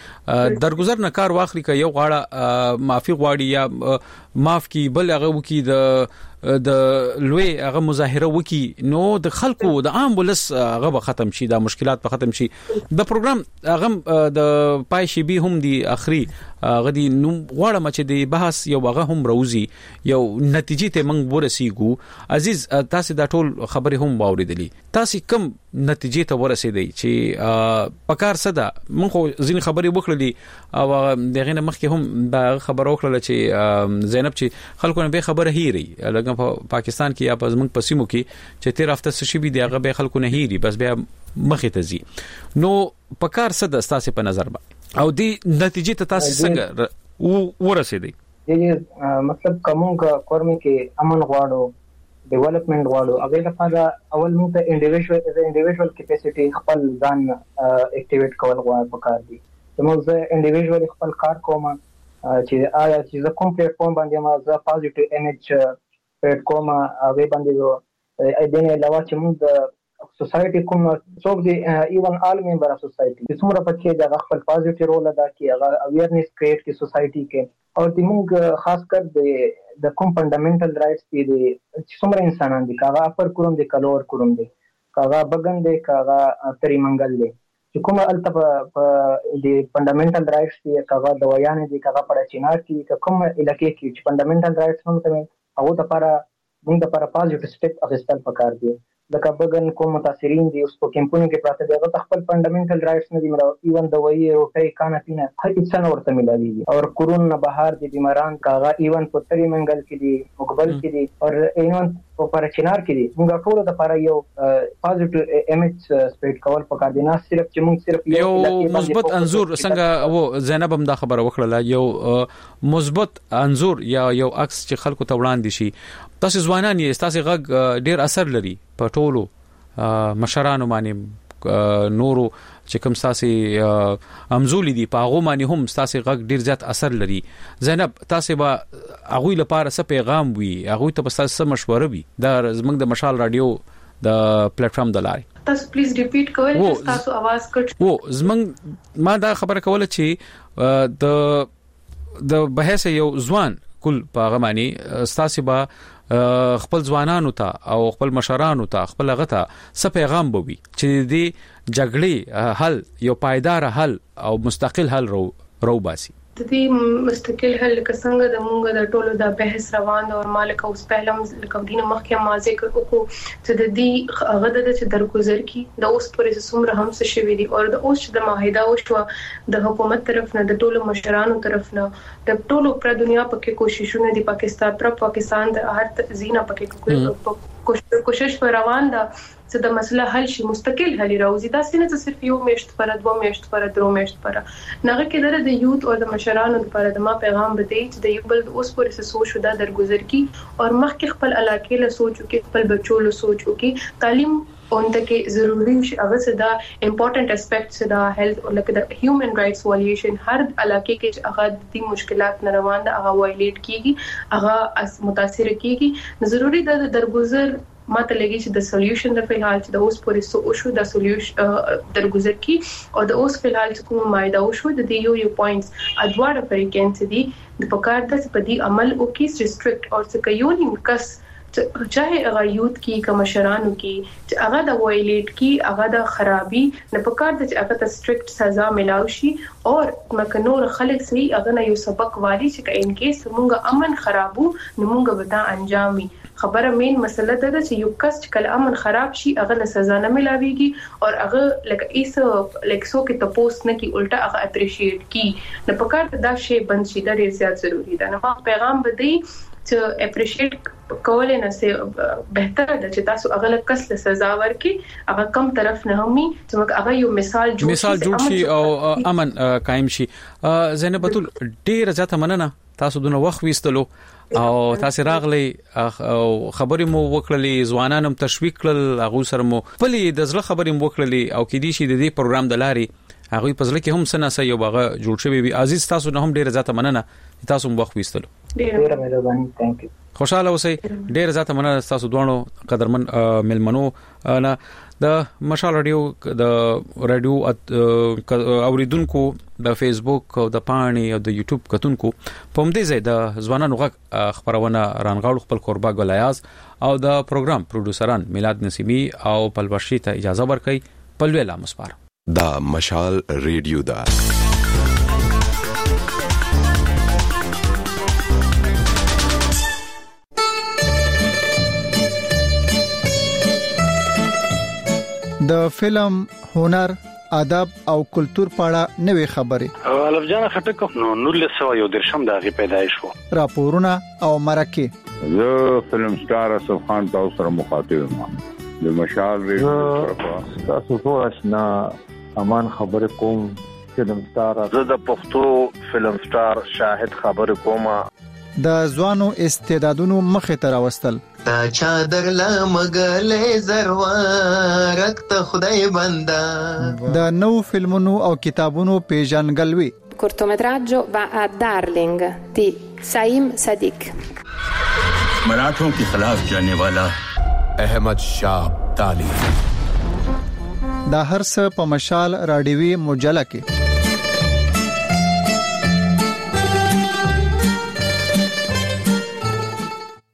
چې درگذر نه کار واخلي ک یو غاړه معافي غواړي یا معاف کی بل هغه وکي د د لوی هغه مظاهره وکي نو د خلکو د عام ولس هغه ختم شي د مشکلات په ختم شي د پروګرام هغه د پای شي به هم دی اخري غدي نو غواړم چې د بحث یو هغه هم روزي یو نتیجې ته موږ ورسېګو عزیز تاسو دا ټول خبرې هم واوریدلې تاسو کوم نتیجې ته ورسېدئ چې پکار صدا موږ ځین خبرې وکړلې او دغه نه مخکې هم دا خبر وکړل چې زینب چې خلکو نه به خبره هېري لکه په پاکستان کې یا په زمونږ په سیمو کې چې تیر هفته شي به دغه به خلکو نه هېري بس بیا مخې ته ځي نو پکار صدا تاسو په نظر با او دی نتیجې ته تاسو څنګه ورسېدئ دې مطلب کوم کورمه کې امن غواړو ډیولپمنٹ غواړو هغه لپاره اول موږ ته انډیویډوال از انډیویډوال کیپاسټي خپل ځان اکټیویټ کول غواړو پکار دي موږ زه انډیویډوال خپل کار کوم چې آیا چې زه کوم پلیټ فارم باندې ما زه پوزټیو ایمیج پلیټ کوم هغه باندې اې دنه علاوه چې موږ د سوسایټي کوم څوک دی ایون آل ممبر اف سوسایټي چې څومره پکې د خپل پوزټیو رول ادا کوي هغه اویرنس کریټ کی سوسایټي کې او د موږ خاص کر د د کوم فندامنټل رائټس دي چې څومره انسانان دي کاغه اپر کوم دي کلور کوم دي کاغه بغن دي کاغه تری منګل دي چې کومه الته په د فندامنټل رائټس دي کاغه د ویان دي کاغه په چینار کې کوم علاقې کې چې فندامنټل رائټس هم ته هغه لپاره موږ لپاره پوزټیو سټیپ اخیستل پکار دي لکه بغن کوم متاثرین دي اوس په کیمپونو کې پراته دي هغه خپل فندامنټل رائټس نه دي مرو ایون د وایي روټي کانا پینا هر څه نه ورته ملایي او کورون نه بهر دي بیماران کاغه ایون په تری منګل کې دي مقبل کې دي او ایون په پرچینار کې دي موږ ټول د لپاره یو پوزټیو ایمیج سپریډ کول پکار دي نه صرف چې موږ صرف یو مثبت انزور څنګه و زینب هم دا خبره وکړه یو مثبت انزور یا یو عکس چې خلکو ته وړاندې شي تاسو ځوانان یې تاسو غږ ډیر اثر لري په ټولو مشرانو باندې نورو چې کوم تاسو امزولي دي په هغه باندې هم تاسو غږ ډیر زیات اثر لري زینب تاسو به هغه لپاره څه پیغام وي هغه ته تاسو مشوره وي دا زمنګ د مشال رادیو د پلیټ فارم د لارې تاسو پلیز ریپیټ کوئ چې تاسو आवाज کټ وو زمنګ ما دا خبره کوله چې د د بحث یو ځوان کل په هغه باندې تاسو به خپل ځوانانو ته او خپل مشرانو ته خپل غته څه پیغام بوي چې دې جګړې حل یو پایدار حل او مستقل حل رو رو باسي د دې مستقل حل لکه څنګه د مونږ د ټولو د بحث روان او مالک اوس پهلم لکه دینه مخکې ما ذکر وکړو چې د دې هغه د چې درگذر کی د اوس پرې څومره هم څه شوی دي او د اوس د معاهده او شو د حکومت طرف نه د ټولو مشرانو طرف نه د ټولو پر دنیا پکې کوششونه دي پاکستان پر پاکستان د هر زینا پکې کوشش پر روان ده چې د مسله حل شي مستقل حل راوځي دا سینه چې صرف یو میشت پر دوه میشت پر درو میشت پر نغه کې د یوت او د مشرانو لپاره د ما پیغام بدی چې د یو بل اوس پورې سوچ شو دا درگذر کی او مخکې خپل علاقې له سوچو کې خپل بچو له سوچو کې تعلیم اونته کې ضروری شي هغه صدا امپورټنٹ اسپیکټ صدا هیلث او لکه د هیومن رائټس وایلیشن هر علاقې کې هغه د مشکلات نه روان ده هغه وایلیټ کیږي هغه متاثر کیږي ضروری ده د درگذر ماته لګي چې د سولوشن د فلحال چې د اوس پورې سو او شو د سولوشن درگذر کی او د اوس فلحال چې کوم مایده او شو د یو یو پوینټس ادوار فریکینس دي د پکار د په دې عمل او کی ریستریکټ او څه یو نیم کس چاہے هغه یوت کی کمشرانو کی چې هغه د وایلیټ کی هغه د خرابي نه پکار د چې هغه ته سټریکټ سزا ملاوي شي او مکه نور خلک سي هغه نه یو سبق والی چې ان کیس مونږه امن خرابو نو مونږه ودا انجامي خبره مين مسله ده چې یو کس چې کله امن خراب شي هغه له سزا نه ملاويږي او هغه لکه ایس لکسو کې تاسو نه کی الټا هغه اپریشیټ کی نه پکار دا شی بند شي دا ډیر زیات ضروری ده نو پیغام بدی چې اپریشیټ کولای نه سي بهتره ده چې تاسو هغه کس له سزا ورکي هغه کم طرف نه همي چې هغه یو مثال جوړ مثال جوړ شي او امن قائم شي زینب بتول ډیر زیاته مننه تاسو دونه وخت وستلو او تاسو راغلي خبرې مو وکړلې ځوانانم تشویق کړل هغه سره مو پلي د ځله خبرې مو وکړلې او کې دي شي د دې پروګرام د لارې هغه په ځل کې هم سناسه یو باغه جوړ شوی وي عزیز تاسو نه هم ډیر زیاته مننه تاسو مو وخت وستلو ډیره مهرباني. ثانک یو. خوشاله اوسئ. ډیر زیاته مننه تاسو دوه قدرمن ملمنو نه د مشال رادیو د رادیو اوریدونکو د فیسبوک او د پاڼې او د یوټیوب کتونکو په همدې ځای د ځوانانو غږ خبرونه رانغاړو خپل قربا ګلایاز او د پروګرام پروډوسران میلاد نسیمی او پلوشي ته اجازه ورکړي. پلوې لا مسپار دا مشال رادیو دا د فلم، هنر، ادب او کلچر په اړه نوې خبرې. الف جان خټک نو نولس سو یو درشم د غي پیدایش وو. راپورونه او مرکه. زه فلم سٹار اسف خان تاسو سره مخاطب یم. د مشال ریډیو تاسو ټول آشنا امان خبر کوم. فلم سٹار زه د پښتو فلم سٹار شاهد خبر کوم. د ځوانو استعدادونو مخه تر راوستل. تا چادر لمغلې زروارک ته خدای بندا. د نو فلمونو او کتابونو پیژنګلوي. cortometraggio va a Darling di Saim Sadiq. मराठों के खिलाफ जाने वाला अहमद शाह ताली. دا هر څه په مشال رادیوي مجله کې